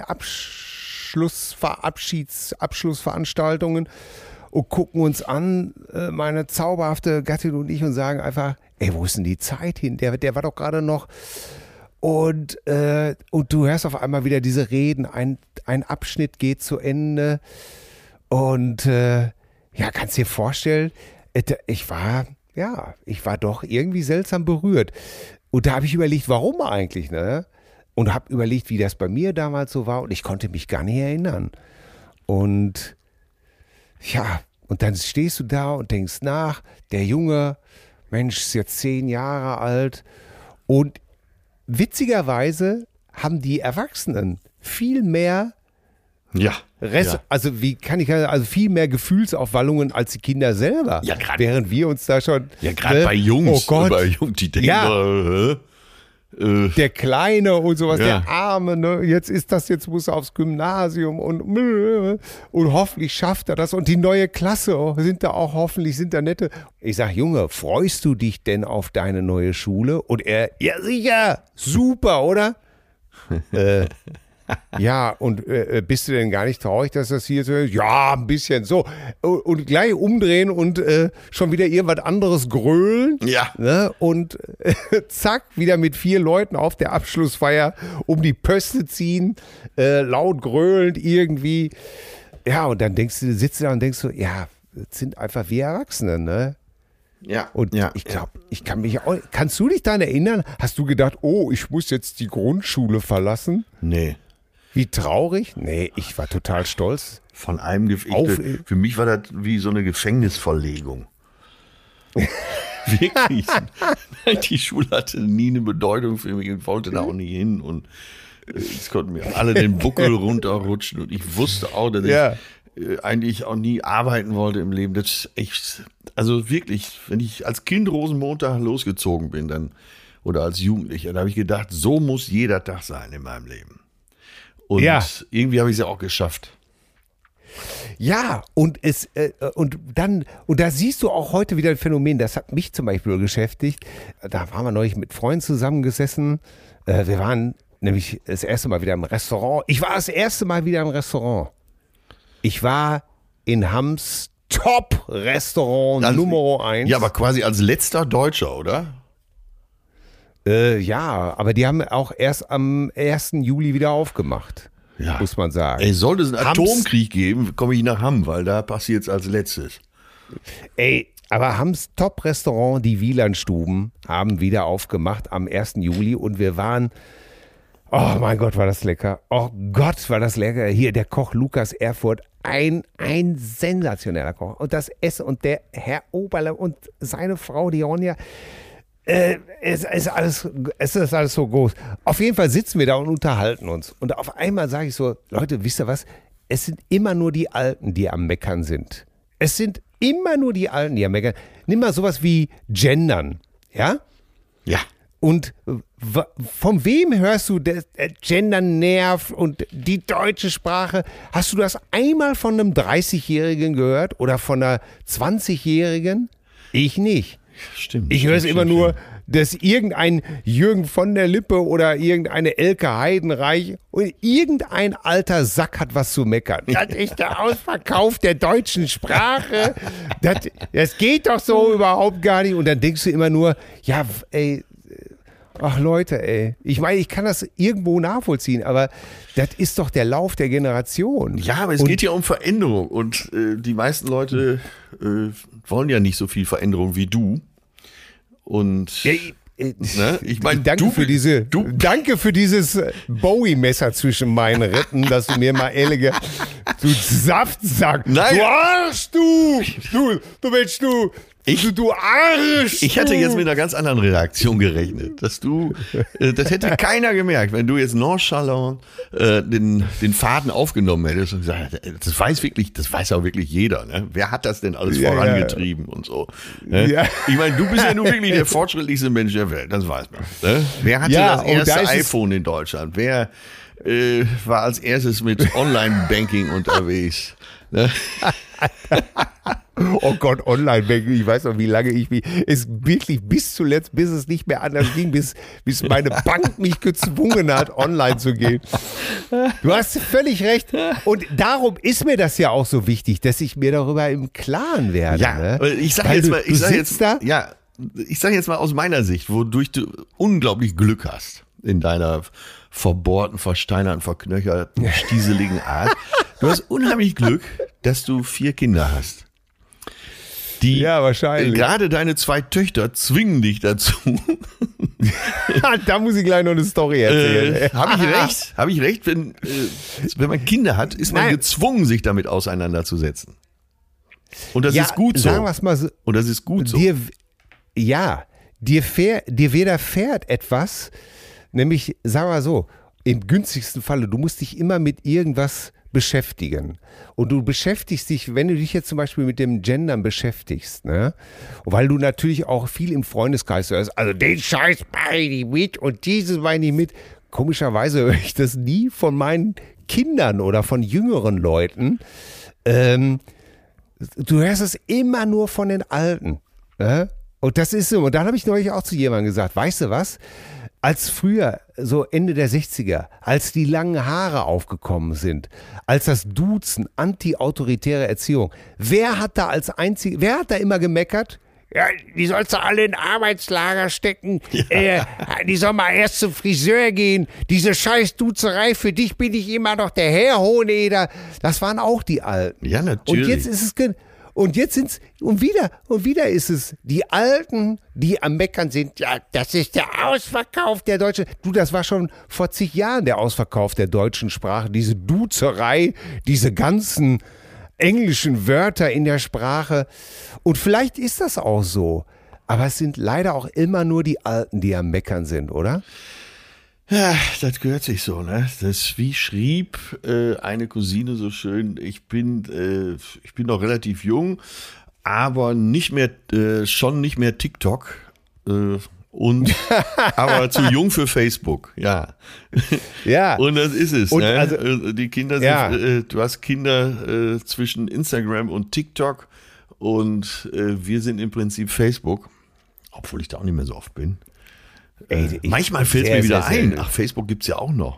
Abschlussverabschieds, Abschlussveranstaltungen und gucken uns an, meine zauberhafte Gattin und ich, und sagen einfach, ey, wo ist denn die Zeit hin? Der, der war doch gerade noch. Und, äh, und du hörst auf einmal wieder diese Reden, ein, ein Abschnitt geht zu Ende. Und äh, ja, kannst dir vorstellen, ich war, ja, ich war doch irgendwie seltsam berührt. Und da habe ich überlegt, warum eigentlich, ne? Und habe überlegt, wie das bei mir damals so war. Und ich konnte mich gar nicht erinnern. Und ja, und dann stehst du da und denkst nach, der Junge, Mensch, ist jetzt zehn Jahre alt. Und witzigerweise haben die Erwachsenen viel mehr Ja. Rest, ja. Also wie kann ich also viel mehr Gefühlsaufwallungen als die Kinder selber. Ja, grad- während wir uns da schon. Ja, gerade äh, bei Jungs. Oh Gott, Bei Jungs, die denken, Ja. äh, äh, der Kleine und sowas, Ja. der Arme, ne? Jetzt ist das, jetzt muss er aufs Gymnasium und und hoffentlich schafft er das. Und die neue Klasse, oh, sind da auch hoffentlich, sind da nette. Ich sag, Junge, freust du dich denn auf deine neue Schule? Und er, ja sicher, super, oder? äh, Ja, und äh, bist du denn gar nicht traurig, dass das hier so ist? Ja, ein bisschen so. Und, und gleich umdrehen und äh, schon wieder irgendwas anderes grölen. Ja. Ne? Und äh, zack, wieder mit vier Leuten auf der Abschlussfeier um die Pöste ziehen, äh, laut gröhlend irgendwie. Ja, und dann denkst du, sitzt du da und denkst so, ja, das sind einfach wir Erwachsene, ne? ja. Und ja. ich glaube, ich kann mich auch, kannst du dich daran erinnern? Hast du gedacht, oh, ich muss jetzt die Grundschule verlassen? Nee. Wie traurig? Nee, ich war total stolz. Von einem Gef- Auf- ich, Für mich war das wie so eine Gefängnisverlegung. Wirklich. Die Schule hatte nie eine Bedeutung für mich und wollte da auch nie hin. Und es konnten mir alle den Buckel runterrutschen. Und ich wusste auch, dass Ja. ich äh, eigentlich auch nie arbeiten wollte im Leben. Das ist echt, also wirklich, wenn ich als Kind Rosenmontag losgezogen bin, dann, oder als Jugendlicher, da habe ich gedacht, so muss jeder Tag sein in meinem Leben. Und Ja. irgendwie habe ich es ja auch geschafft. Ja, und es äh, und dann und da siehst du auch heute wieder ein Phänomen. Das hat mich zum Beispiel beschäftigt. Da waren wir neulich mit Freunden zusammengesessen. Äh, wir waren nämlich das erste Mal wieder im Restaurant. Ich war das erste Mal wieder im Restaurant. Ich war in Hams Top-Restaurant Also- Nummer eins. Ja, aber quasi als letzter Deutscher, oder? Äh, ja, aber die haben auch erst am ersten Juli wieder aufgemacht, Ja. muss man sagen. Ey, sollte es einen Hams- Atomkrieg geben, komme ich nach Hamm, weil da passiert es als letztes. Ey, aber Hams Top-Restaurant, die Wielandstuben, haben wieder aufgemacht am ersten Juli und wir waren, oh mein Gott, war das lecker. Oh Gott, war das lecker. Hier, der Koch Lukas Erfurt, ein, ein sensationeller Koch. Und das Essen und der Herr Oberle und seine Frau, die Ronja, Äh, es, ist alles, es ist alles so groß. Auf jeden Fall sitzen wir da und unterhalten uns. Und auf einmal sage ich so, Leute, wisst ihr was? Es sind immer nur die Alten, die am Meckern sind. Es sind immer nur die Alten, die am Meckern. Nimm mal sowas wie Gendern, ja? Ja. Und w- von wem hörst du das äh, Gendern-Nerv und die deutsche Sprache? Hast du das einmal von einem dreißigjährigen gehört oder von einer zwanzigjährigen? Ich nicht. Stimmt. Ich höre es stimmt, immer stimmt, nur, stimmt. dass irgendein Jürgen von der Lippe oder irgendeine Elke Heidenreich und irgendein alter Sack hat was zu meckern. Das ist der Ausverkauf der deutschen Sprache. Das, das geht doch so überhaupt gar nicht. Und dann denkst du immer nur, ja, ey, ach Leute, ey. Ich meine, ich kann das irgendwo nachvollziehen, aber das ist doch der Lauf der Generation. Ja, aber es Und- geht ja um Veränderung und äh, die meisten Leute äh, wollen ja nicht so viel Veränderung wie du. Und Ja, ich, äh, ne? ich meine, danke du, für diese, du, danke für dieses Bowie-Messer zwischen meinen Rippen, dass du mir mal ehrliche, du Saftsack, Nein. du Arsch, du, du, du Mensch, du, Ich, du, du Arsch! Ich hatte jetzt mit einer ganz anderen Reaktion gerechnet, dass du, äh, das hätte keiner gemerkt, wenn du jetzt nonchalant äh, den, den Faden aufgenommen hättest und gesagt, das weiß wirklich, das weiß auch wirklich jeder, ne? Wer hat das denn alles ja, vorangetrieben ja. und so? Ne? Ja. Ich meine, du bist ja nun wirklich der fortschrittlichste Mensch der Welt, das weiß man. Ne? Wer hatte ja, das erste da iPhone in Deutschland? Wer äh, war als erstes mit Online-Banking unterwegs? Ne? Oh Gott, Online-Banking, ich weiß noch, wie lange ich mich, es wirklich bis zuletzt, bis es nicht mehr anders ging, bis, bis meine Bank mich gezwungen hat, online zu gehen. Du hast völlig recht. Und darum ist mir das ja auch so wichtig, dass ich mir darüber im Klaren werde. Ja, ne? ich sag jetzt mal, ich sag jetzt, da? ja, ich sag jetzt mal aus meiner Sicht, wodurch du unglaublich Glück hast in deiner verbohrten, versteinerten, verknöcherten, stieseligen Art. Du hast unheimlich Glück, dass du vier Kinder hast. Die, ja, wahrscheinlich. Äh, gerade deine zwei Töchter zwingen dich dazu. Da muss ich gleich noch eine Story erzählen. Äh, Habe ich recht? Habe ich recht? Wenn, äh, wenn man Kinder hat, ist man Nein. gezwungen, sich damit auseinanderzusetzen. Und das ja, ist gut so. Sagen wir's mal so. Und das ist gut so. Dir, ja, dir, fähr, dir widerfährt etwas, nämlich, sagen wir so, im günstigsten Falle, du musst dich immer mit irgendwas beschäftigen. Und du beschäftigst dich, wenn du dich jetzt zum Beispiel mit dem Gendern beschäftigst, ne? Weil du natürlich auch viel im Freundeskreis hörst, also den Scheiß mache ich nicht mit und dieses mache ich nicht mit. Komischerweise höre ich das nie von meinen Kindern oder von jüngeren Leuten. Ähm, du hörst es immer nur von den Alten. Ne? Und das ist so. Und dann habe ich neulich auch zu jemandem gesagt, weißt du was? Als früher, so Ende der sechziger, als die langen Haare aufgekommen sind, als das Duzen, anti-autoritäre Erziehung, wer hat da als einzig, wer hat da immer gemeckert? Ja, die sollst du alle in Arbeitslager stecken, ja. äh, die soll mal erst zum Friseur gehen, diese scheiß Duzerei, für dich bin ich immer noch der Herr Hoheneder. Das waren auch die Alten. Ja, natürlich. Und jetzt ist es... Ge- Und jetzt sind's, und wieder, und wieder ist es die Alten, die am Meckern sind, ja, das ist der Ausverkauf der Deutschen. Du, das war schon vor zig Jahren der Ausverkauf der deutschen Sprache, diese Duzerei, diese ganzen englischen Wörter in der Sprache. Und vielleicht ist das auch so, aber es sind leider auch immer nur die Alten, die am Meckern sind, oder? Ja, das gehört sich so, ne? Das, wie schrieb äh, eine Cousine so schön, ich bin, äh, ich bin noch relativ jung, aber nicht mehr, äh, schon nicht mehr TikTok äh, und aber zu jung für Facebook, ja. Ja. Und das ist es, und ne? Also, die Kinder sind, ja. äh, du hast Kinder äh, zwischen Instagram und TikTok und äh, wir sind im Prinzip Facebook, obwohl ich da auch nicht mehr so oft bin. Ey, ich, Manchmal fällt es mir wieder ein, ach, Facebook gibt's ja auch noch.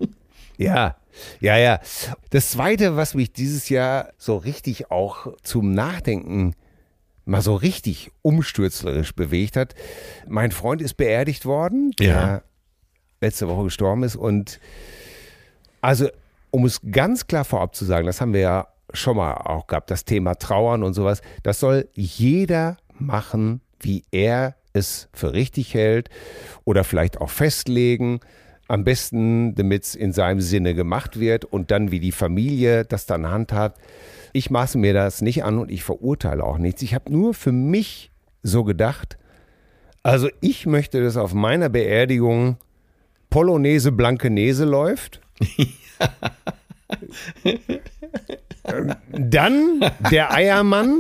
Ja, ja, ja. Das Zweite, was mich dieses Jahr so richtig auch zum Nachdenken mal so richtig umstürzlerisch bewegt hat, mein Freund ist beerdigt worden, der ja. letzte Woche gestorben ist. Und also, um es ganz klar vorab zu sagen, das haben wir ja schon mal auch gehabt, das Thema Trauern und sowas, das soll jeder machen, wie er es für richtig hält oder vielleicht auch festlegen, am besten, damit es in seinem Sinne gemacht wird und dann, wie die Familie das dann handhabt. Ich maße mir das nicht an und ich verurteile auch nichts. Ich habe nur für mich so gedacht, also ich möchte, dass auf meiner Beerdigung Polonaise Blankenese läuft. Dann der Eiermann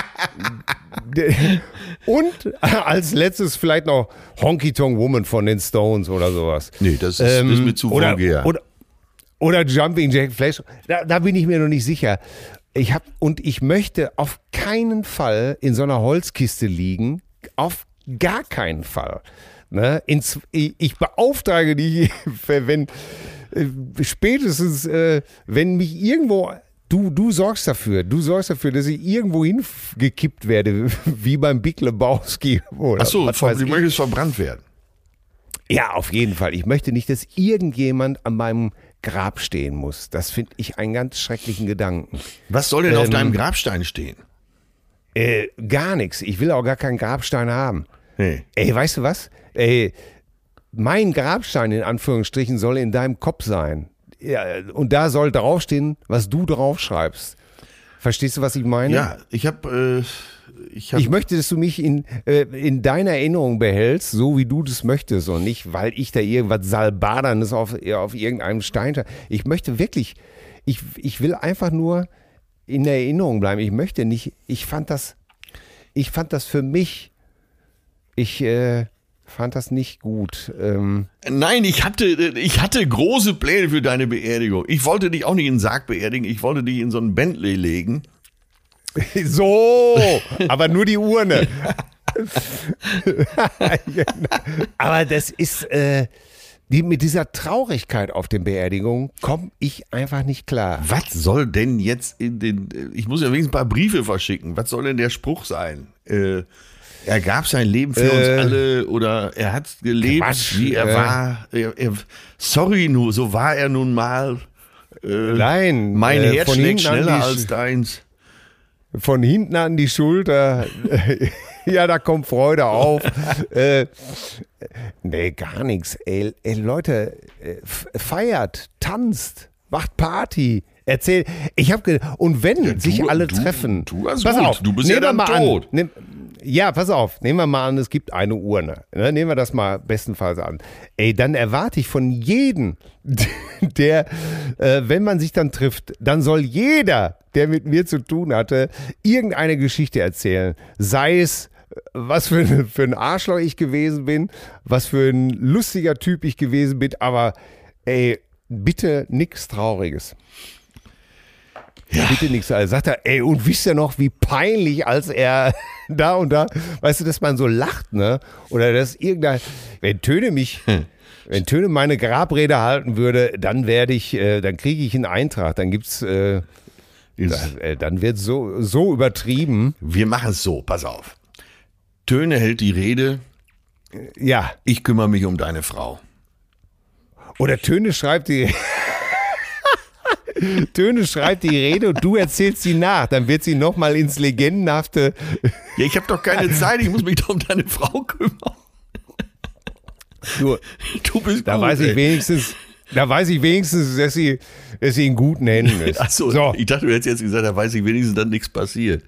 und als letztes vielleicht noch Honky Tonk Woman von den Stones oder sowas. Nee, das ist, ähm, ist mir zu vulgär. Oder, oder Jumping Jack Flash, da, da bin ich mir noch nicht sicher. Ich hab, und ich möchte auf keinen Fall in so einer Holzkiste liegen, auf gar keinen Fall. Ne? Ins, ich, ich beauftrage dich, wenn spätestens, äh, wenn mich irgendwo, du, du sorgst dafür, du sorgst dafür, dass ich irgendwo hingekippt werde, wie beim Big Lebowski. Achso, du möchtest verbrannt werden. Ja, auf jeden Fall. Ich möchte nicht, dass irgendjemand an meinem Grab stehen muss. Das finde ich einen ganz schrecklichen Gedanken. Was soll denn ähm, auf deinem Grabstein stehen? Äh, gar nichts. Ich will auch gar keinen Grabstein haben. Hey. Ey, weißt du was? Ey, mein Grabstein in Anführungsstrichen soll in deinem Kopf sein. Ja, und da soll draufstehen, was du draufschreibst. Verstehst du, was ich meine? Ja, ich habe ich, hab, ich möchte, dass du mich in, äh, in deiner Erinnerung behältst, so wie du das möchtest und nicht, weil ich da irgendwas Salbadernes auf, auf irgendeinem Stein. Ich möchte wirklich, ich, ich will einfach nur in der Erinnerung bleiben. Ich möchte nicht, ich fand das, ich fand das für mich, ich äh, fand das nicht gut. Ähm, Nein, ich hatte, ich hatte große Pläne für deine Beerdigung. Ich wollte dich auch nicht in den Sarg beerdigen, ich wollte dich in so einen Bentley legen. So, aber nur die Urne. Aber das ist, äh, die, mit dieser Traurigkeit auf den Beerdigungen komme ich einfach nicht klar. Was soll denn jetzt in den, ich muss ja wenigstens ein paar Briefe verschicken, was soll denn der Spruch sein? Äh, er gab sein Leben für äh, uns alle oder er hat gelebt, Quatsch, wie er äh, war. Er, er, sorry, nur, so war er nun mal. Äh, Nein. Mein äh, Herz schlägt schneller als deins. Von hinten an die Schulter, ja, da kommt Freude auf. äh, nee, gar nichts. Ey, ey, Leute, feiert, tanzt, macht Party, erzählt. Ich habe gedacht, und wenn ja, sich du, alle du, treffen, du hast pass gut. auf, du bist ja dann tot. An, nehm, ja, pass auf, nehmen wir mal an, es gibt eine Urne. Ne, nehmen wir das mal bestenfalls an. Ey, dann erwarte ich von jedem, der, äh, wenn man sich dann trifft, dann soll jeder, der mit mir zu tun hatte, irgendeine Geschichte erzählen. Sei es, was für, ein, für ein Arschloch ich gewesen bin, was für ein lustiger Typ ich gewesen bin, aber ey, bitte nichts Trauriges. Ja. Bitte nichts. Also sagt er, ey, und wisst ihr noch, wie peinlich, als er da und da, weißt du, dass man so lacht, ne? Oder dass irgendein, wenn Töne mich, hm. wenn Töne meine Grabrede halten würde, dann werde ich, äh, dann kriege ich einen Eintrag, dann gibt's, äh, da, äh, dann wird so, so übertrieben. Wir machen es so, pass auf. Töne hält die Rede. Ja. Ich kümmere mich um deine Frau. Oder Töne schreibt die Töne schreibt die Rede und du erzählst sie nach. Dann wird sie nochmal ins Legendenhafte. Ja, ich habe doch keine Zeit, ich muss mich doch um deine Frau kümmern. Du, du bist da gut, weiß ich ey. wenigstens, da weiß ich wenigstens, dass sie, dass sie in guten Händen ist. Ach so, so. Ich dachte, du hättest jetzt gesagt, da weiß ich wenigstens, dass nichts passiert.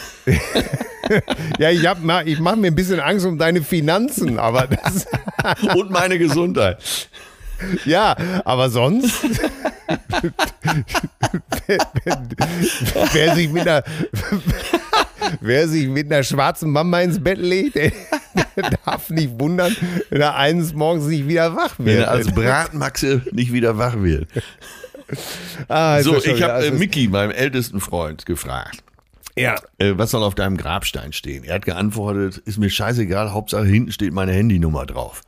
Ja, ich, hab, ich mache mir ein bisschen Angst um deine Finanzen, aber das und meine Gesundheit. Ja, aber sonst, wer sich mit einer, wer sich mit einer schwarzen Mama ins Bett legt, der, der darf nicht wundern, wenn er eines Morgens nicht wieder wach wird. Wenn er als Bratmaxe nicht wieder wach wird. Ah, so, schon, ich habe also äh, Micky, meinem ältesten Freund, gefragt. Ja. Äh, was soll auf deinem Grabstein stehen? Er hat geantwortet, ist mir scheißegal, Hauptsache hinten steht meine Handynummer drauf.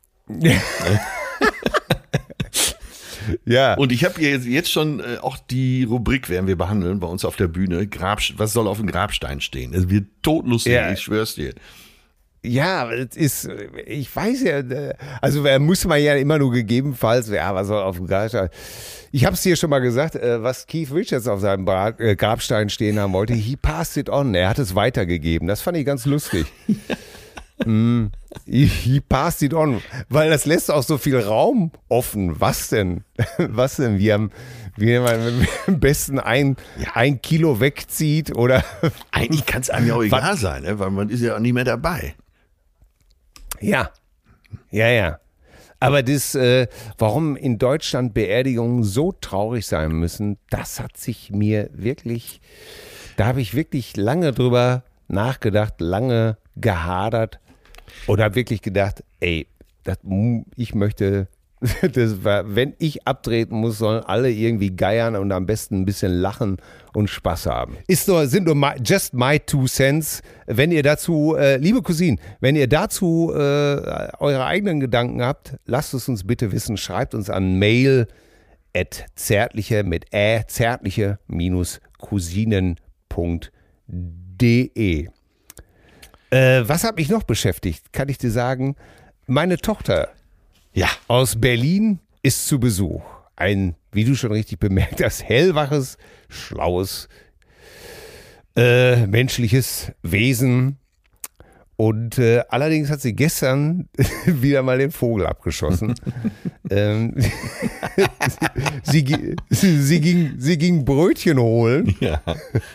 Ja. Und ich habe hier jetzt, jetzt schon äh, auch die Rubrik, werden wir behandeln bei uns auf der Bühne. Grab, was soll auf dem Grabstein stehen? Es wird todlustig, Ja. ich schwör's dir. Ja, es ist, ich weiß ja, also muss man ja immer nur gegebenenfalls, ja, was soll auf dem Grabstein. Ich habe es dir schon mal gesagt, was Keith Richards auf seinem Grabstein stehen haben wollte, he passed it on, er hat es weitergegeben. Das fand ich ganz lustig. mm, he passed it on, weil das lässt auch so viel Raum offen. Was denn? Was denn? Wir haben, wie man am besten ein, ja. ein Kilo wegzieht oder. Eigentlich kann es einem ja auch egal sein, ne? Weil man ist ja auch nicht mehr dabei. Ja, ja, ja. Aber das, äh, warum in Deutschland Beerdigungen so traurig sein müssen, das hat sich mir wirklich, da habe ich wirklich lange drüber nachgedacht, lange gehadert und habe wirklich gedacht, ey, das, ich möchte, das war, wenn ich abtreten muss, sollen alle irgendwie geiern und am besten ein bisschen lachen und Spaß haben. Ist nur, sind nur my, just my two cents. Wenn ihr dazu, äh, liebe Cousinen, wenn ihr dazu äh, eure eigenen Gedanken habt, lasst es uns bitte wissen. Schreibt uns an mail at zärtliche mit ä zärtliche minus cousinen punkt de. Äh, was hat mich noch beschäftigt? Kann ich dir sagen? Meine Tochter Ja. aus Berlin ist zu Besuch. Ein, wie du schon richtig bemerkt hast, hellwaches, schlaues, äh, menschliches Wesen. Und äh, allerdings hat sie gestern wieder mal den Vogel abgeschossen. ähm, sie, sie, sie, ging, sie ging Brötchen holen. Ja.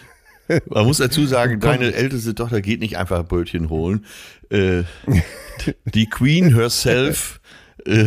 Man muss dazu sagen, deine älteste Tochter geht nicht einfach Brötchen holen. Äh, die Queen herself äh,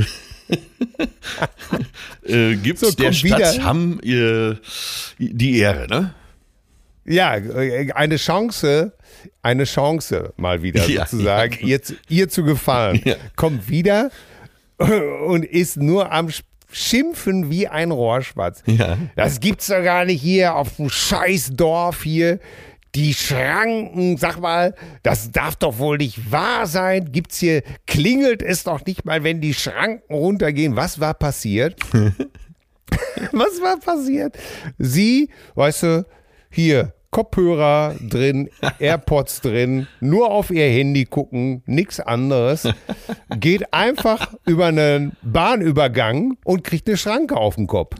äh, gibt So, der kommt Stadt wieder. Hamm ihr, die Ehre, ne? Ja, eine Chance, eine Chance mal wieder Ja, sozusagen, ja. ihr, zu- ihr zu gefallen. Ja. Kommt wieder und ist nur am Schimpfen wie ein Rohrspatz. Ja. Das gibt's doch gar nicht hier auf dem Scheißdorf hier. Die Schranken, sag mal, das darf doch wohl nicht wahr sein. Gibt's hier, klingelt es doch nicht mal, wenn die Schranken runtergehen. Was war passiert? Was war passiert? Sie, weißt du, hier, Kopfhörer drin, AirPods drin, nur auf ihr Handy gucken, nichts anderes, geht einfach über einen Bahnübergang und kriegt eine Schranke auf den Kopf.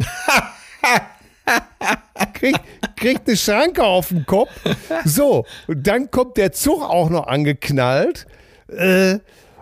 Kriegt, kriegt eine Schranke auf den Kopf. So, und dann kommt der Zug auch noch angeknallt. Äh,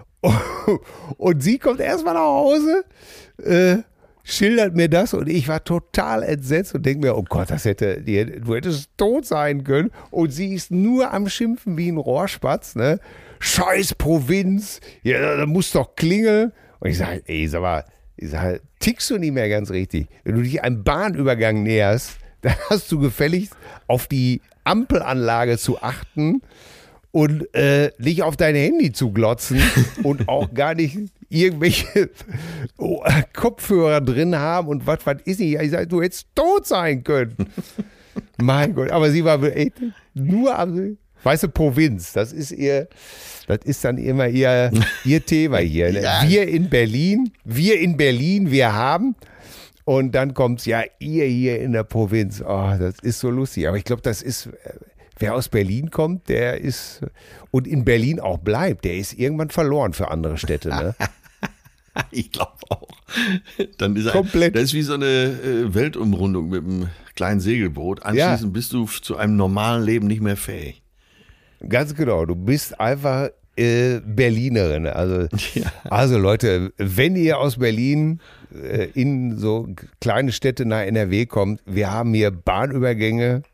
und sie kommt erstmal nach Hause, äh, schildert mir das und ich war total entsetzt und denke mir, oh Gott, das hätte, die, du hättest tot sein können. Und sie ist nur am Schimpfen wie ein Rohrspatz, ne? Scheiß Provinz, ja, da muss doch klingeln. Und ich sage, ey, sag mal, ich sage, tickst du nicht mehr ganz richtig. Wenn du dich einem Bahnübergang näherst, dann hast du gefälligst auf die Ampelanlage zu achten und äh, nicht auf dein Handy zu glotzen und auch gar nicht irgendwelche oh, Kopfhörer drin haben und was, was ist nicht. Ich sage, du hättest tot sein können. Mein Gott, aber sie war echt nur am, weißt du, Provinz, das ist ihr, das ist dann immer ihr, ihr Thema hier. Ne? Ja. Wir in Berlin, wir in Berlin, wir haben. Und dann kommt's, ja, ihr hier in der Provinz. Oh, das ist so lustig. Aber ich glaube, das ist, wer aus Berlin kommt, der ist, und in Berlin auch bleibt, der ist irgendwann verloren für andere Städte. Ne? Ich glaube auch. Dann ist er, Komplett. Das ist wie so eine äh, Weltumrundung mit einem kleinen Segelboot. Anschließend Ja. bist du zu einem normalen Leben nicht mehr fähig. Ganz genau, du bist einfach äh, Berlinerin. Also, Ja. also Leute, wenn ihr aus Berlin äh, in so kleine Städte nach N R W kommt, wir haben hier Bahnübergänge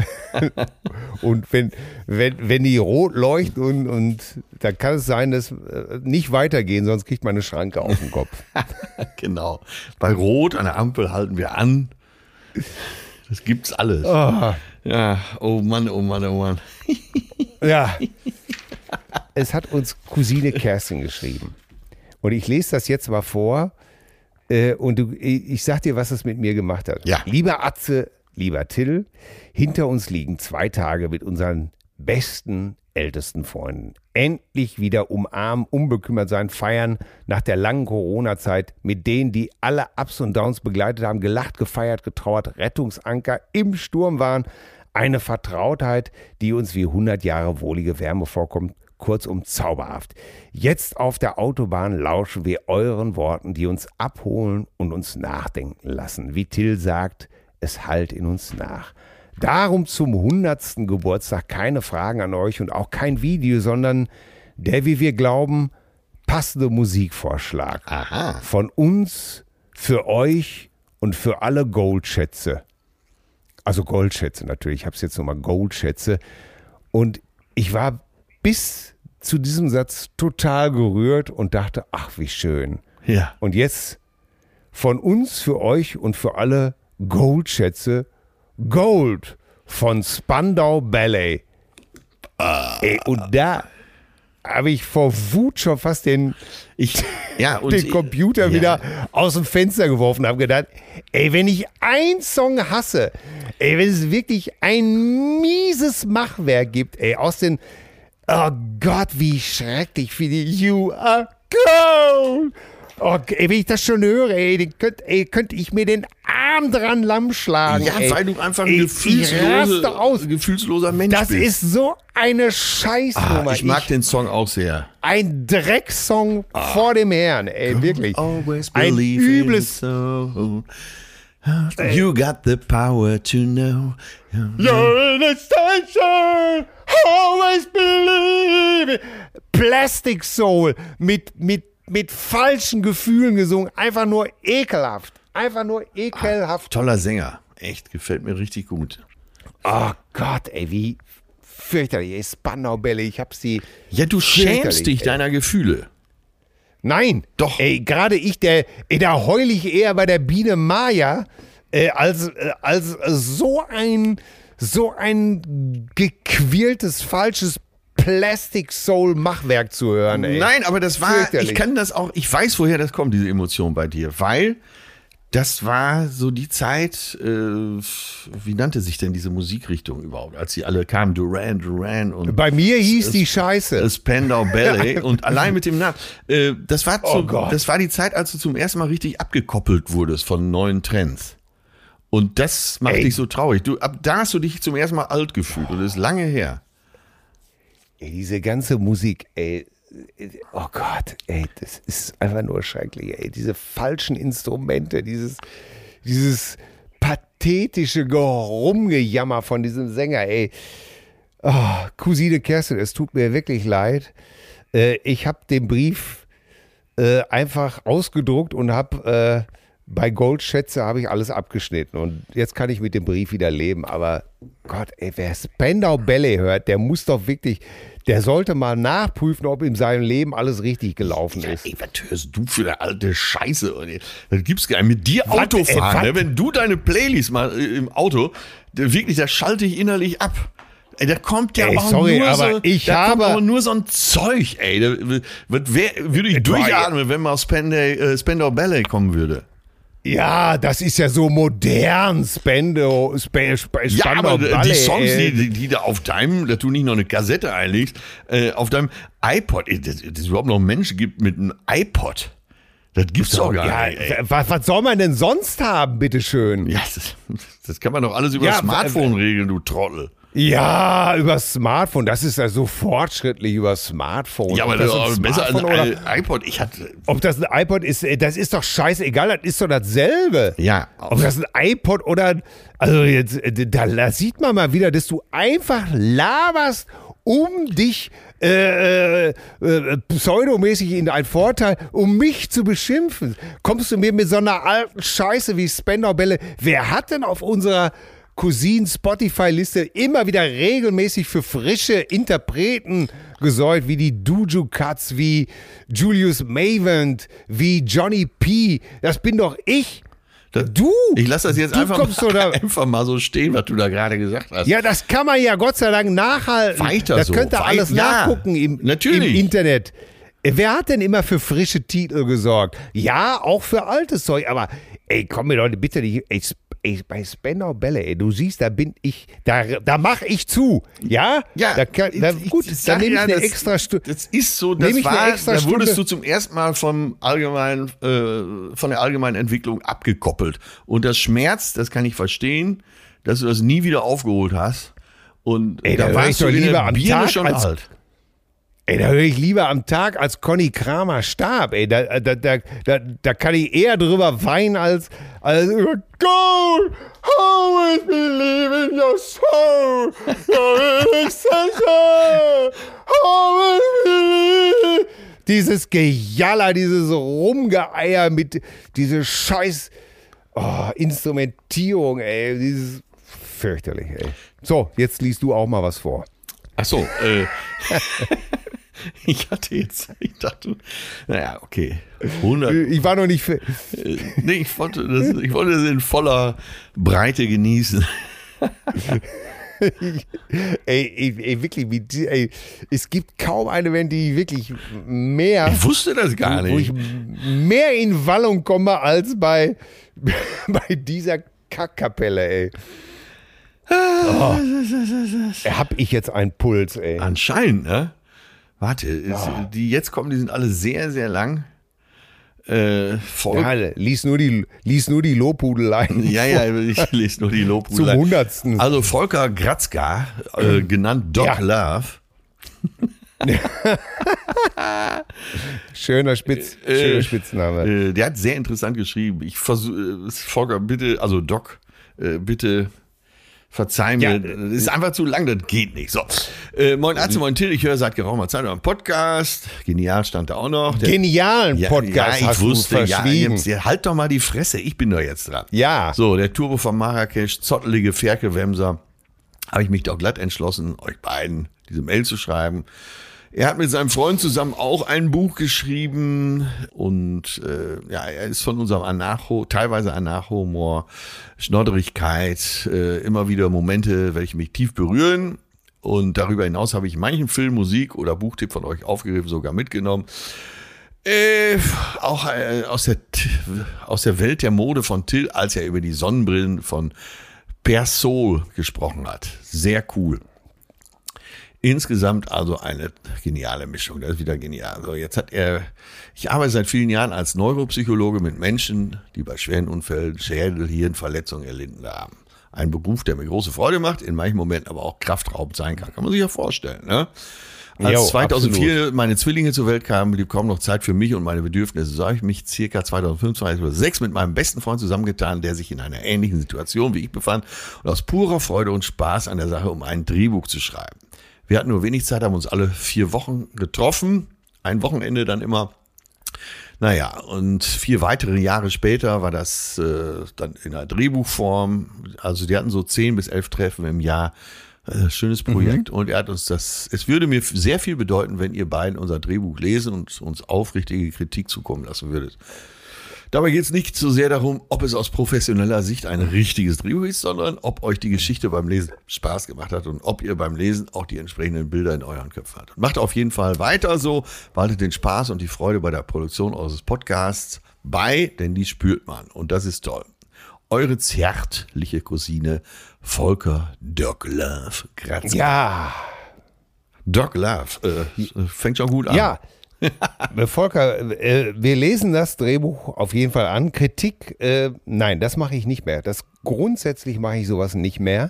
und wenn, wenn, wenn die rot leuchten und, und dann kann es sein, dass äh, nicht weitergehen, sonst kriegt man eine Schranke auf den Kopf. Genau. Bei Rot an der Ampel halten wir an. Das gibt's alles. Oh, Ja, oh Mann, oh Mann, oh Mann. ja. Es hat uns Cousine Kerstin geschrieben. Und ich lese das jetzt mal vor. Äh, und du, ich sag dir, was es mit mir gemacht hat. Ja. Lieber Atze, lieber Till, hinter uns liegen zwei Tage mit unseren besten, ältesten Freunden. Endlich wieder umarmen, unbekümmert sein, feiern nach der langen Corona-Zeit mit denen, die alle Ups und Downs begleitet haben, gelacht, gefeiert, getrauert, Rettungsanker im Sturm waren. Eine Vertrautheit, die uns wie hundert Jahre wohlige Wärme vorkommt. Kurzum zauberhaft. Jetzt auf der Autobahn lauschen wir euren Worten, die uns abholen und uns nachdenken lassen. Wie Till sagt, es hallt in uns nach. Darum zum hundertsten Geburtstag keine Fragen an euch und auch kein Video, sondern der, wie wir glauben, passende Musikvorschlag. Aha. Von uns, für euch und für alle Goldschätze. Also Goldschätze natürlich, ich habe es jetzt nochmal Goldschätze. Und ich war bis zu diesem Satz total gerührt und dachte, ach wie schön. Ja. Und jetzt von uns, für euch und für alle Goldschätze, Gold von Spandau Ballet. Ah. Ey, und da habe ich vor Wut schon fast den, Ich, ja, und den Computer ja. wieder aus dem Fenster geworfen, habe gedacht, ey, wenn ich einen Song hasse, ey, wenn es wirklich ein mieses Machwerk gibt, ey, aus den, oh Gott, wie schrecklich finde ich, You Are Gold. Oh, ey, wenn ich das schon höre, ey, den könnt, ey, könnte ich mir den Arm dran lamm schlagen. Ja, ey. weil du einfach ein Ey, ich gefühlslose, raste aus. gefühlsloser Mensch Das bist. ist so eine Scheißnummer. ah, ich mag den Song auch sehr. Ein Drecksong vor dem Herrn, ey, wirklich. Always Ein believe übles. in soul. You got the power to know. You're in a station, always believe. Plastic Soul mit, mit, mit falschen Gefühlen gesungen. Einfach nur ekelhaft. Einfach nur ekelhaft. Toller Sänger. Echt, gefällt mir richtig gut. Oh Gott, ey, wie fürchterlich. Ey, Spandau-Bälle, ich hab sie. Ja, du schämst dich ey. deiner Gefühle. Nein. Doch. Ey, gerade ich, der, ey, da heul ich eher bei der Biene Maya, äh, als, äh, als äh, so ein, so ein gequältes, falsches Plastic-Soul-Machwerk zu hören, ey. Nein, aber das war, Fürchterlich. ich kann das auch, ich weiß, woher das kommt, diese Emotion bei dir, weil das war so die Zeit, äh, wie nannte sich denn diese Musikrichtung überhaupt, als sie alle kamen, Duran Duran und Bei mir hieß die Scheiße. Spandau Ballet und allein mit dem Namen. Äh, das, war Oh zu, Gott. das war die Zeit, als du zum ersten Mal richtig abgekoppelt wurdest von neuen Trends. Und das macht Ey. dich so traurig. Du, ab da hast du dich zum ersten Mal alt gefühlt und das ist lange her. Ey, diese ganze Musik, ey. Oh Gott, ey, das ist einfach nur schrecklich, ey. Diese falschen Instrumente, dieses, dieses pathetische Rumgejammer von diesem Sänger, ey. Oh, Cousine Kerstin, es tut mir wirklich leid. Äh, ich habe den Brief äh, einfach ausgedruckt und habe äh, bei Goldschätze habe ich alles abgeschnitten und jetzt kann ich mit dem Brief wieder leben. Aber Gott, ey, wer Spandau Ballet hört, der muss doch wirklich, der sollte mal nachprüfen, ob in seinem Leben alles richtig gelaufen ist. Ey, was hörst du für eine alte Scheiße? Das gibt's gar nicht. Mit dir Was, Auto ey, fahren, was? ne? Wenn du deine Playlist mal äh, im Auto, da wirklich, da schalte ich innerlich ab. Ey, da kommt ja Ey, auch sorry, nur aber so, ich da kommt habe- auch nur so ein Zeug, ey. Da, was wär, würde ich durchatmen, wenn mal Spandau, äh, Spandau Ballet kommen würde. Ja, das ist ja so modern, Spandau, Sp Sp Ja, Spandau aber Ballet, die Songs, ey. die, die da auf deinem, dass du nicht noch eine Kassette einlegst, äh, auf deinem iPod, ey, dass dass es überhaupt noch Menschen gibt mit einem iPod. Das gibt's doch gar Ja, nicht, ey. was, was soll man denn sonst haben, bitteschön? Ja, das, das kann man doch alles über Ja, Smartphone regeln, du Trottel. Ja, über Smartphone, das ist ja so fortschrittlich über Smartphone. Ja, aber Ob das ist ein auch besser als Smartphone ein oder, iPod. Ich hatte, ob das ein iPod ist, äh, das ist doch scheißegal, das ist doch dasselbe. ja, Ob das ein iPod oder, also jetzt, äh, da, da sieht man mal wieder, dass du einfach laberst, um dich äh, äh, äh, pseudomäßig in einen Vorteil, um mich zu beschimpfen. Kommst du mir mit so einer alten Scheiße wie Spandau Bälle? Wer hat denn auf unserer Cousinen Spotify-Liste immer wieder regelmäßig für frische Interpreten gesorgt, wie die Duju Cuts, wie Julius Mavent, wie Johnny P. Das bin doch ich. das, Du! ich lasse das jetzt Du einfach kommst mal, so da- einfach mal so stehen, was du da gerade gesagt hast. Ja, das kann man ja Gott sei Dank nachhalten. Weiter das so. könnt ihr Weit- alles ja, nachgucken im, natürlich. im Internet. Wer hat denn immer für frische Titel gesorgt? Ja, auch für altes Zeug, aber ey, komm mir doch bitte nicht. Ey, ey, bei Spandau Bälle, ey, du siehst, da bin ich, da, da mach ich zu. Ja? Ja, da kann, da, ich- gut, ich dann sag nehme ich ja, eine das- extra Stunde. Das ist so, das Nehm ich eine war, extra da wurdest Stunde? du zum ersten Mal vom allgemeinen, äh, von der allgemeinen Entwicklung abgekoppelt. Und das schmerzt, das kann ich verstehen, dass du das nie wieder aufgeholt hast. Und Ey, da da hör ich warst du doch in lieber der am Birne Tag schon als- alt. Ey, da höre ich lieber am Tag, als Conny Kramer starb. Ey, da, da, da, da, da kann ich eher drüber weinen, als, als über Gold, always believe in your soul, your extension, always believe. Dieses Gejaller, dieses Rumgeeier mit, diese scheiß oh, Instrumentierung, ey, dieses fürchterlich, ey. So, jetzt liest du auch mal was vor. Ach so, äh, ich hatte jetzt, ich dachte, naja, okay, hundert, Ich war noch nicht für. äh, nee, ich wollte das, ich wollte das in voller Breite genießen. Ey, ey, ey wirklich, wie die, ey, es gibt kaum eine Band, die wirklich mehr, Ich wusste das gar wo ich nicht. mehr in Wallung komme als bei, bei dieser Kackkapelle, ey. Oh. Hab ich jetzt einen Puls, ey. Anscheinend, ne? Warte, ist, die jetzt kommen, die sind alle sehr, sehr lang. Äh, Volk, Ja, lies nur die, lies nur die Lobhudeleien. ja, ja, ich lese nur die Lobhudelei. Zum Hundertsten. Also Volker Gratzka, äh, genannt Doc Ja. Love. Schöner, Spitz, Äh, schöner Spitzname. Äh, der hat sehr interessant geschrieben. Ich versuche, Volker, bitte, also Doc, äh, bitte verzeih mir. Ja. Das ist einfach zu lang, das geht nicht. So, äh, moin Atze, moin Till, ich höre seit geraumer Zeit euren Podcast. Genial stand da auch noch. Der, Genialen ja, Podcast ja, ich hast wusste, du ja, verschwiegen. jetzt, ja, halt doch mal die Fresse, ich bin doch jetzt dran. Ja. So, der Turbo von Marrakesch, zottelige Ferkelwemser. habe ich mich doch glatt entschlossen, euch beiden diese Mail zu schreiben. Er hat mit seinem Freund zusammen auch ein Buch geschrieben und äh, ja, er ist von unserem Anarcho, teilweise Anarcho-Humor, Schnodderigkeit, äh, immer wieder Momente, welche mich tief berühren. Und darüber hinaus habe ich manchen Film, Musik oder Buchtipp von euch aufgegriffen, sogar mitgenommen. Äh, auch äh, aus der aus der Welt der Mode von Till, als er über die Sonnenbrillen von Persol gesprochen hat. Sehr cool. Insgesamt also eine geniale Mischung. Das ist wieder genial. So, jetzt hat er, ich arbeite seit vielen Jahren als Neuropsychologe mit Menschen, die bei schweren Unfällen Schädel-, Hirnverletzungen erlitten haben. Ein Beruf, der mir große Freude macht, in manchen Momenten aber auch kraftraubend sein kann. Kann man sich ja vorstellen, ne? Als Jo, zweitausendvier absolut. meine Zwillinge zur Welt kamen, blieb kaum noch Zeit für mich und meine Bedürfnisse. So habe ich mich circa zweitausendfünf, zweitausendsechs mit meinem besten Freund zusammengetan, der sich in einer ähnlichen Situation wie ich befand und aus purer Freude und Spaß an der Sache, um ein Drehbuch zu schreiben. Wir hatten nur wenig Zeit, haben uns alle vier Wochen getroffen, ein Wochenende dann immer. Naja, und vier weitere Jahre später war das äh, dann in einer Drehbuchform. Also die hatten so zehn bis elf Treffen im Jahr. Äh, schönes Projekt. Mhm. Und er hat uns das, es würde mir sehr viel bedeuten, wenn ihr beiden unser Drehbuch lesen und uns aufrichtige Kritik zukommen lassen würdet. Dabei geht es nicht so sehr darum, ob es aus professioneller Sicht ein richtiges Drehbuch ist, sondern ob euch die Geschichte beim Lesen Spaß gemacht hat und ob ihr beim Lesen auch die entsprechenden Bilder in euren Köpfen hattet. Macht auf jeden Fall weiter so, behaltet den Spaß und die Freude bei der Produktion eures Podcasts bei, denn die spürt man und das ist toll. Eure zärtliche Cousine Volker Dirk Love. Grazie. Ja. Dirk Love, äh, fängt schon gut an. Ja. Volker, äh, wir lesen das Drehbuch auf jeden Fall an. Kritik, äh, nein, das mache ich nicht mehr. Das grundsätzlich mache ich sowas nicht mehr.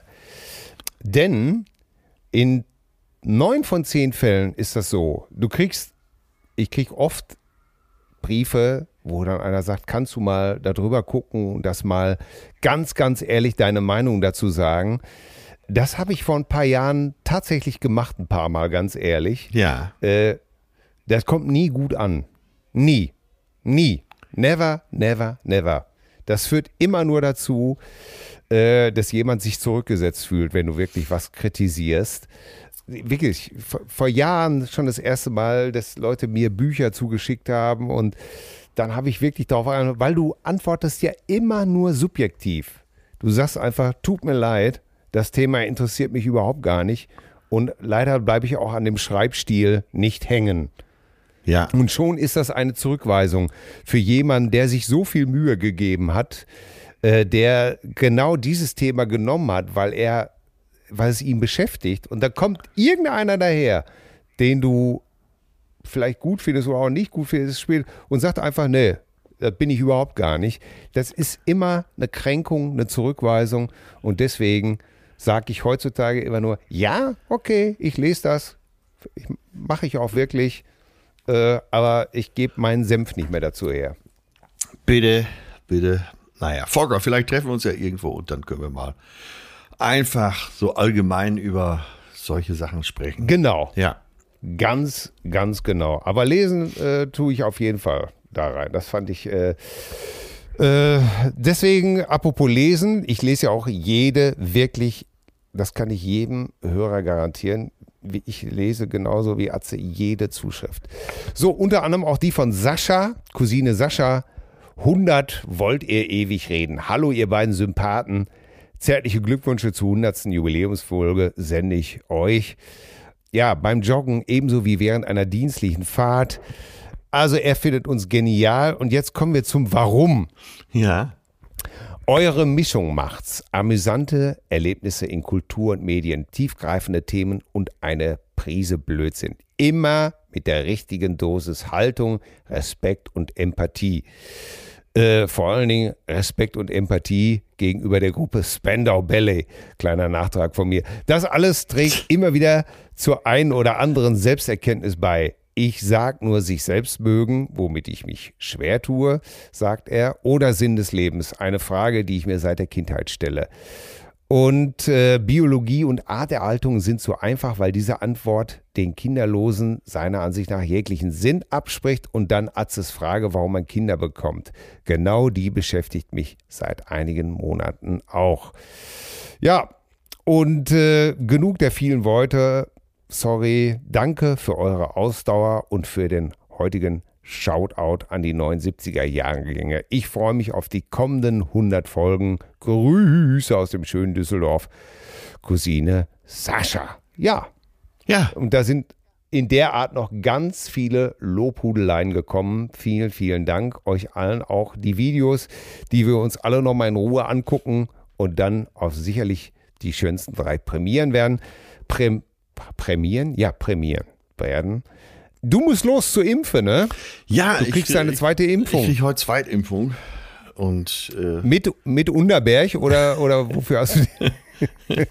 Denn in neun von zehn Fällen ist das so. Du kriegst, ich kriege oft Briefe, wo dann einer sagt, kannst du mal darüber gucken und das mal ganz, ganz ehrlich deine Meinung dazu sagen. Das habe ich vor ein paar Jahren tatsächlich gemacht, ein paar Mal, ganz ehrlich. Ja. Äh, Das kommt nie gut an. Nie. Nie. Never, never, never. Das führt immer nur dazu, äh, dass jemand sich zurückgesetzt fühlt, wenn du wirklich was kritisierst. Wirklich, vor, vor Jahren schon das erste Mal, dass Leute mir Bücher zugeschickt haben und dann habe ich wirklich darauf angefangen, weil du antwortest ja immer nur subjektiv. Du sagst einfach, tut mir leid, das Thema interessiert mich überhaupt gar nicht und leider bleibe ich auch an dem Schreibstil nicht hängen. Ja. Und schon ist das eine Zurückweisung für jemanden, der sich so viel Mühe gegeben hat, äh, der genau dieses Thema genommen hat, weil er, weil es ihn beschäftigt. Und da kommt irgendeiner daher, den du vielleicht gut findest oder auch nicht gut findest, und sagt einfach, nee, das bin ich überhaupt gar nicht. Das ist immer eine Kränkung, eine Zurückweisung. Und deswegen sage ich heutzutage immer nur, ja, okay, ich lese das, ich, mache ich auch wirklich. Äh, aber ich gebe meinen Senf nicht mehr dazu her. Bitte, bitte. Naja, Volker, vielleicht treffen wir uns ja irgendwo und dann können wir mal einfach so allgemein über solche Sachen sprechen. Genau. Ja. Ganz, ganz genau. Aber lesen äh, tue ich auf jeden Fall da rein. Das fand ich. Äh, äh, deswegen, apropos lesen, ich lese ja auch jede wirklich, das kann ich jedem Hörer garantieren. Ich lese genauso wie Atze jede Zuschrift. So, unter anderem auch die von Sascha, Cousine Sascha. hundert wollt ihr ewig reden. Hallo, ihr beiden Sympathen. Zärtliche Glückwünsche zur hundertsten Jubiläumsfolge sende ich euch. Ja, beim Joggen ebenso wie während einer dienstlichen Fahrt. Also er findet uns genial. Und jetzt kommen wir zum Warum. Ja. Eure Mischung macht's. Amüsante Erlebnisse in Kultur und Medien, tiefgreifende Themen und eine Prise Blödsinn. Immer mit der richtigen Dosis Haltung, Respekt und Empathie. Äh, vor allen Dingen Respekt und Empathie gegenüber der Gruppe Spandau Ballet. Kleiner Nachtrag von mir. Das alles trägt immer wieder zur einen oder anderen Selbsterkenntnis bei. Ich sag nur sich selbst mögen, womit ich mich schwer tue, sagt er, oder Sinn des Lebens. Eine Frage, die ich mir seit der Kindheit stelle. Und äh, Biologie und Arterhaltung sind so einfach, weil diese Antwort den Kinderlosen seiner Ansicht nach jeglichen Sinn abspricht und dann Atzes Frage, warum man Kinder bekommt. Genau die beschäftigt mich seit einigen Monaten auch. Ja, Und äh, genug der vielen Worte. Sorry, danke für eure Ausdauer und für den heutigen Shoutout an die neunundsiebziger-Jahrgänge. Ich freue mich auf die kommenden hundert Folgen. Grüße aus dem schönen Düsseldorf. Cousine Sascha. Ja. Ja. Und da sind in der Art noch ganz viele Lobhudeleien gekommen. Vielen, vielen Dank euch allen auch. Die Videos, die wir uns alle nochmal in Ruhe angucken und dann auch sicherlich die schönsten drei prämieren werden. Präm, prämieren? Ja, prämieren werden. Du musst los zur Impfe, ne? Ja, du kriegst ich, deine zweite Impfung. Ich krieg heute Zweitimpfung. Und, äh mit, mit Unterberg oder, oder wofür hast du die?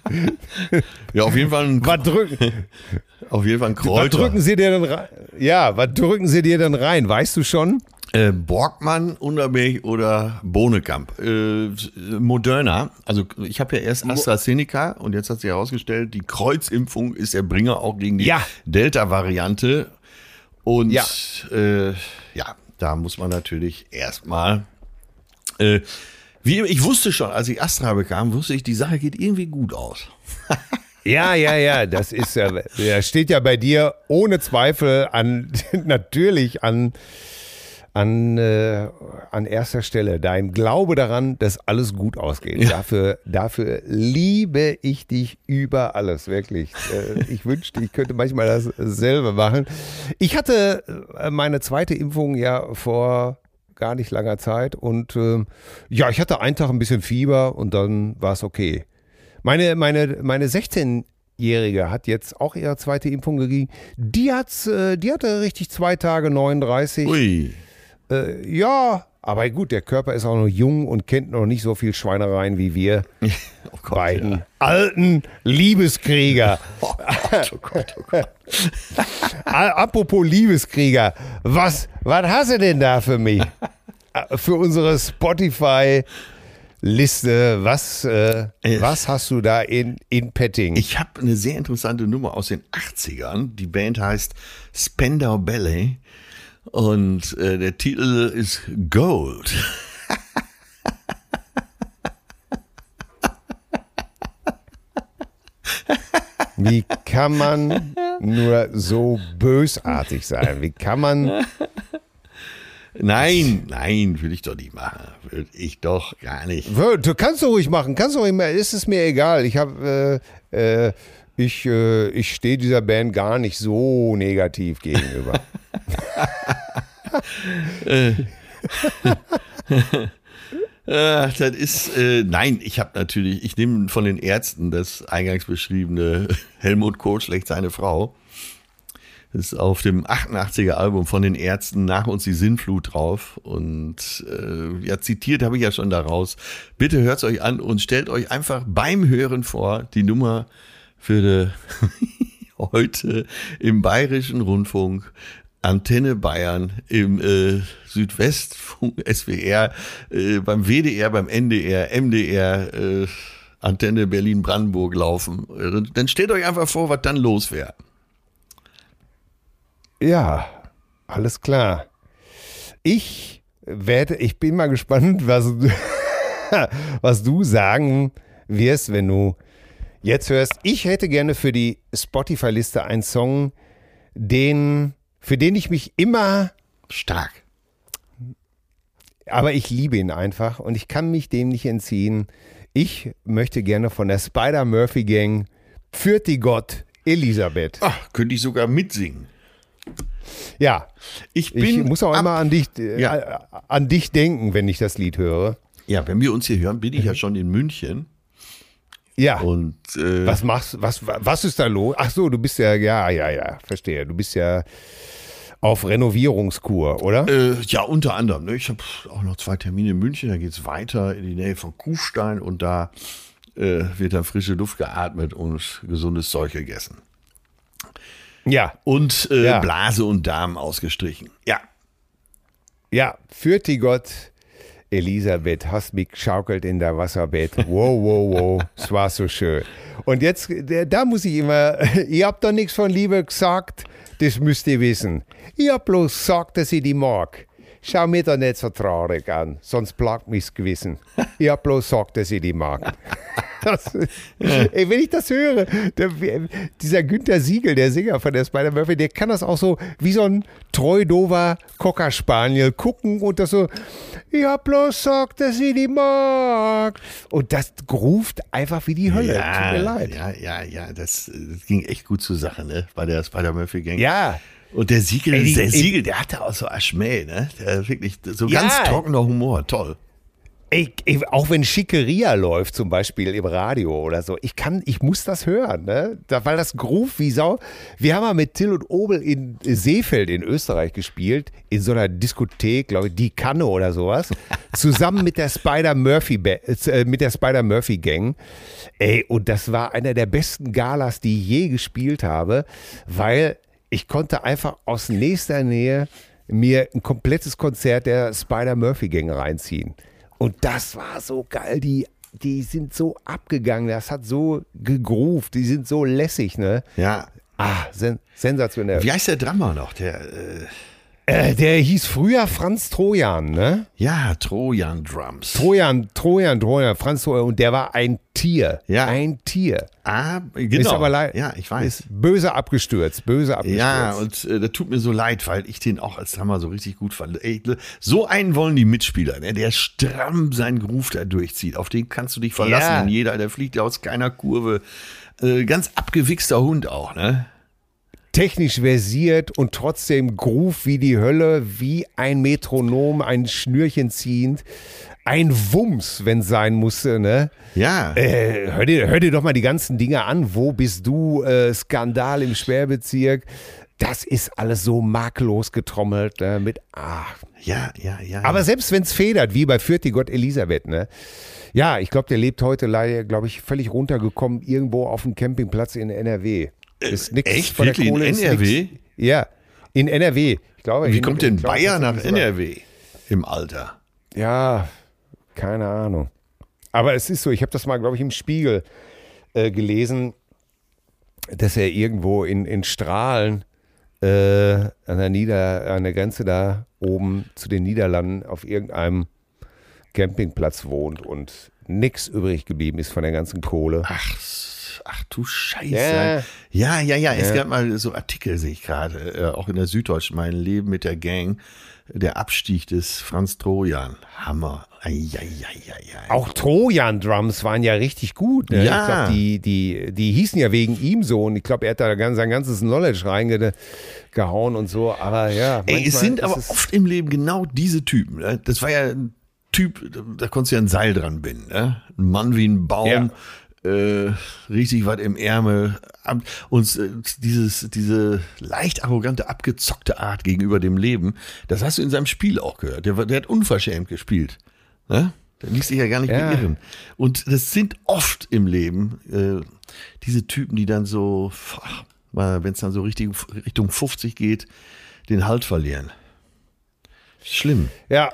Ja, auf jeden Fall ein, was drücken, auf jeden Fall ein Kräuter. Was drücken sie dir denn rein? Ja, was drücken sie dir denn rein? Weißt du schon? Äh, Borgmann, Unterberg oder Bohnekamp. Äh, Moderna, also ich habe ja erst AstraZeneca und jetzt hat sich herausgestellt, die Kreuzimpfung ist der Bringer auch gegen die ja. Delta-Variante. Und ja. Äh, ja, da muss man natürlich erstmal, äh, wie ich wusste schon, als ich Astra bekam, wusste ich, die Sache geht irgendwie gut aus. Ja, ja, ja, das ist ja, das steht ja bei dir ohne Zweifel an, natürlich an An, äh, an erster Stelle dein Glaube daran, dass alles gut ausgeht. Ja. Dafür, dafür liebe ich dich über alles, wirklich. Äh, ich wünschte, ich könnte manchmal dasselbe machen. Ich hatte meine zweite Impfung ja vor gar nicht langer Zeit und äh, ja, ich hatte einen Tag ein bisschen Fieber und dann war es okay. Meine, meine, meine sechzehnjährige hat jetzt auch ihre zweite Impfung gekriegt. Die, hat's, äh, die hatte richtig zwei Tage neununddreißig. Ui. Äh, ja, aber gut, der Körper ist auch noch jung und kennt noch nicht so viel Schweinereien wie wir oh Gott, beiden ja. alten Liebeskrieger. Oh Gott, oh Gott, oh Gott. Apropos Liebeskrieger, was, was hast du denn da für mich? Für unsere Spotify-Liste, was, äh, was hast du da in, in Petting? Ich habe eine sehr interessante Nummer aus den achtzigern. Die Band heißt Spandau Ballet. Und äh, der Titel ist Gold. Wie kann man nur so bösartig sein? Wie kann man... Nein, nein, will ich doch nicht machen. Will ich doch gar nicht. Du kannst du ruhig machen, kannst du ruhig machen. Ist es mir egal. Ich habe... Äh, äh, ich, äh, ich stehe dieser Band gar nicht so negativ gegenüber. äh, äh, das ist, äh, nein, ich habe natürlich, ich nehme von den Ärzten das eingangs beschriebene Helmut Kohl schlägt seine Frau. Das ist auf dem achtundachtziger Album von den Ärzten Nach uns die Sinnflut drauf. Und äh, ja, zitiert habe ich ja schon daraus. Bitte hört es euch an und stellt euch einfach beim Hören vor, die Nummer für heute im Bayerischen Rundfunk, Antenne Bayern, im äh, Südwestfunk, S W R, äh, beim W D R, beim N D R, M D R, äh, Antenne Berlin-Brandenburg laufen. Äh, dann stellt euch einfach vor, was dann los wäre. Ja, alles klar. Ich werde, ich bin mal gespannt, was, was du sagen wirst, wenn du jetzt hörst. Ich hätte gerne für die Spotify-Liste einen Song, den, für den ich mich immer... Stark. Aber ich liebe ihn einfach und ich kann mich dem nicht entziehen. Ich möchte gerne von der Spider-Murphy-Gang Pfiat die Gott Elisabeth. Ach, könnte ich sogar mitsingen. Ja, ich, bin ich muss auch ab, immer an dich, ja. äh, an dich denken, wenn ich das Lied höre. Ja, wenn wir uns hier hören, bin ich ja schon in München. Ja. Und äh, was machst was was ist da los? Ach so, du bist ja ja ja ja, verstehe. Du bist ja auf Renovierungskur, oder? Äh, ja, unter anderem. Ne? Ich habe auch noch zwei Termine in München. Da geht es weiter in die Nähe von Kufstein und da äh, wird dann frische Luft geatmet und gesundes Zeug gegessen. Ja. Und äh, ja. Blase und Darm ausgestrichen. Ja. Ja, Pfiat die Gott Elisabeth, hast mich geschaukelt in der Wasserbett. Wow, wow, wow, es war so schön. Und jetzt, da muss ich immer, ihr habt doch nichts von Liebe gesagt, das müsst ihr wissen. Ich hab bloß gesagt, dass ich die mag. schau mir doch nicht so traurig an, sonst plagt mich's Gewissen. Ich hab bloß gesagt, dass ich die mag. Das, ey, wenn ich das höre, der, dieser Günther Siegel, der Sänger von der Spider-Murphy, der kann das auch so wie so ein treu dover Cocker Spaniel gucken und das so, ich hab bloß gesagt, dass ich die mag. Und das ruft einfach wie die Hölle. Ja, Tut mir leid. ja, ja, ja, das, das ging echt gut zur Sache, ne, bei der Spider-Murphy-Gang. Ja. Und der Siegel, Ey, die, der Siegel, der hatte auch so Aschmäh, ne, der wirklich so Ja. ganz trockener Humor, toll. Ey, ey, auch wenn Schickeria läuft, zum Beispiel im Radio oder so, ich kann, ich muss das hören, ne? Da, weil das Groove wie Sau. Wir haben mal mit Till und Obel in Seefeld in Österreich gespielt, in so einer Diskothek, glaube ich, die Kanne oder sowas, zusammen mit der Spider-Murphy, äh, mit der Spider-Murphy-Gang. Ey, und das war einer der besten Galas, die ich je gespielt habe, weil ich konnte einfach aus nächster Nähe mir ein komplettes Konzert der Spider-Murphy-Gang reinziehen. Und das war so geil, die, die sind so abgegangen, das hat so gegroovt, die sind so lässig, ne? Ja. Ah, sen sensationell. Wie heißt der Drummer noch? Der, äh, Äh, der hieß früher Franz Trojan, ne? ja, Trojan Drums. Trojan, Trojan, Trojan, Franz Trojan. Und der war ein Tier. Ja. Ein Tier. Ah, genau. Ist aber leid. Ja, ich weiß. Ist böse abgestürzt, böse abgestürzt. Ja, und äh, das tut mir so leid, weil ich den auch als Drummer so richtig gut fand. Ey, so einen wollen die Mitspieler, ne? Der stramm seinen Groove da durchzieht. Auf den kannst du dich verlassen. Ja. Und jeder, der fliegt aus keiner Kurve. Äh, ganz abgewichster Hund auch, ne? Technisch versiert und trotzdem Groove wie die Hölle, wie ein Metronom, ein Schnürchen ziehend. Ein Wumms, wenn es sein musste, ne? Ja. Äh, hör, dir, hör dir doch mal die ganzen Dinge an. Wo bist du? Äh, Skandal im Sperrbezirk. Das ist alles so makellos getrommelt, ne? Mit, ah. Ja, ja, ja. Aber ja. selbst wenn es federt, wie bei Fürth die Gott Elisabeth, ne? Ja, ich glaube, der lebt heute leider, glaube ich, völlig runtergekommen, irgendwo auf dem Campingplatz in N R W. Ist nix Echt? von der Wirklich? Kohle, In ist N R W? nix. Ja, in N R W. Ich glaube, Wie in, kommt denn ich glaube, Bayern das nach ist N sogar- R W im Alter? Ja, keine Ahnung. Aber es ist so, ich habe das mal, glaube ich, im Spiegel äh, gelesen, dass er irgendwo in, in Strahlen äh, an, der Nieder-, an der Grenze da oben zu den Niederlanden auf irgendeinem Campingplatz wohnt und nichts übrig geblieben ist von der ganzen Kohle. Ach, ach du Scheiße. Ja. Ja, ja, ja. Es Ja. gab mal so Artikel, sehe ich gerade, äh, auch in der Süddeutschen, mein Leben mit der Gang, der Abstieg des Franz Trojan. Hammer. Eieieiei. Auch Trojan-Drums waren ja richtig gut. Ne? Ja. Ich glaub, die, die, die hießen ja wegen ihm so und ich glaube, er hat da ganz, sein ganzes Knowledge reingehauen und so. Aber ja, Ey, es manchmal sind ist aber es- oft im Leben genau diese Typen. Ne? Das war ja ein Typ, da konntest du ja ein Seil dran binden. Ne? Ein Mann wie ein Baum, äh, richtig was im Ärmel. Ab- Und äh, dieses, diese leicht arrogante, abgezockte Art gegenüber dem Leben, das hast du in seinem Spiel auch gehört. Der, war- der hat unverschämt gespielt. Ne? Der ließ sich ja gar nicht Ja. beirren. Und das sind oft im Leben äh, diese Typen, die dann so, wenn es dann so richtig, Richtung fünfzig geht, den Halt verlieren. Schlimm. Ja,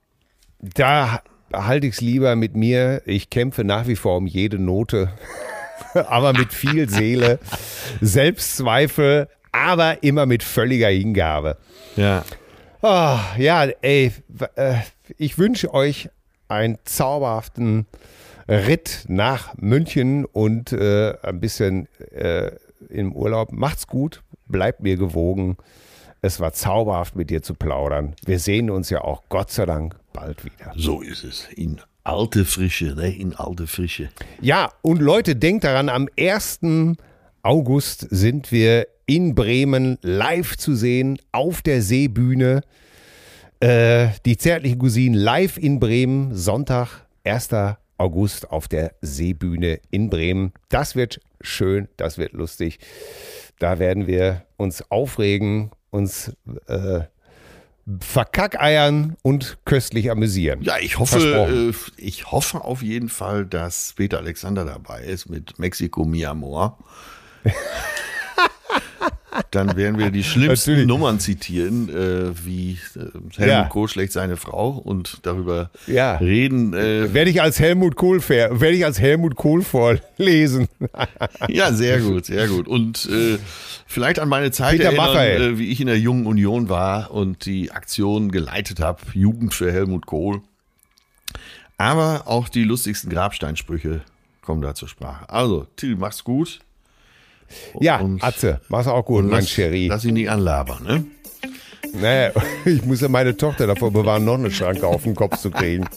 da halte ich es lieber mit mir. Ich kämpfe nach wie vor um jede Note, aber mit viel Seele, Selbstzweifel, aber immer mit völliger Hingabe. Ja. Oh, ja, ey, w- äh, ich wünsche euch einen zauberhaften Ritt nach München und äh, ein bisschen äh, im Urlaub. Macht's gut, bleibt mir gewogen. Es war zauberhaft, mit dir zu plaudern. Wir sehen uns ja auch Gott sei Dank bald wieder. So ist es. In alte Frische, ne? In alte Frische. Ja, und Leute, denkt daran, am ersten August sind wir in Bremen live zu sehen auf der Seebühne. Äh, die zärtlichen Cousinen live in Bremen, Sonntag, ersten August auf der Seebühne in Bremen. Das wird schön, das wird lustig. Da werden wir uns aufregen, uns äh, verkackeiern und köstlich amüsieren. Ja, ich hoffe, Versprochen. äh, ich hoffe auf jeden Fall, dass Peter Alexander dabei ist mit Mexiko Mi Amor. dann werden wir die schlimmsten Natürlich. Nummern zitieren, äh, wie äh, Helmut Ja. Kohl schlägt seine Frau und darüber Ja. reden. Äh, Werde ich als Helmut Kohl fair, werde ich als Helmut Kohl vorlesen. ja, sehr gut, sehr gut. Und äh, vielleicht an meine Zeit Peter erinnern, Maffay. äh, wie ich in der Jungen Union war und die Aktion geleitet habe, Jugend für Helmut Kohl. Aber auch die lustigsten Grabsteinsprüche kommen da zur Sprache. Also, Till, mach's gut. Ja, Und- Atze, mach's auch gut, mein Lass, Cherie. lass ihn nicht anlabern, ne? Naja, ich muss ja meine Tochter davor bewahren, noch eine Schranke auf den Kopf zu kriegen.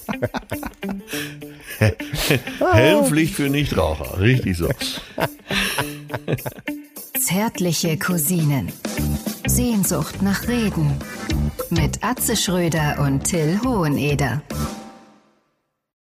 Helmpflicht für Nichtraucher, richtig so. Zärtliche Cousinen. Sehnsucht nach Reden. Mit Atze Schröder und Till Hoheneder.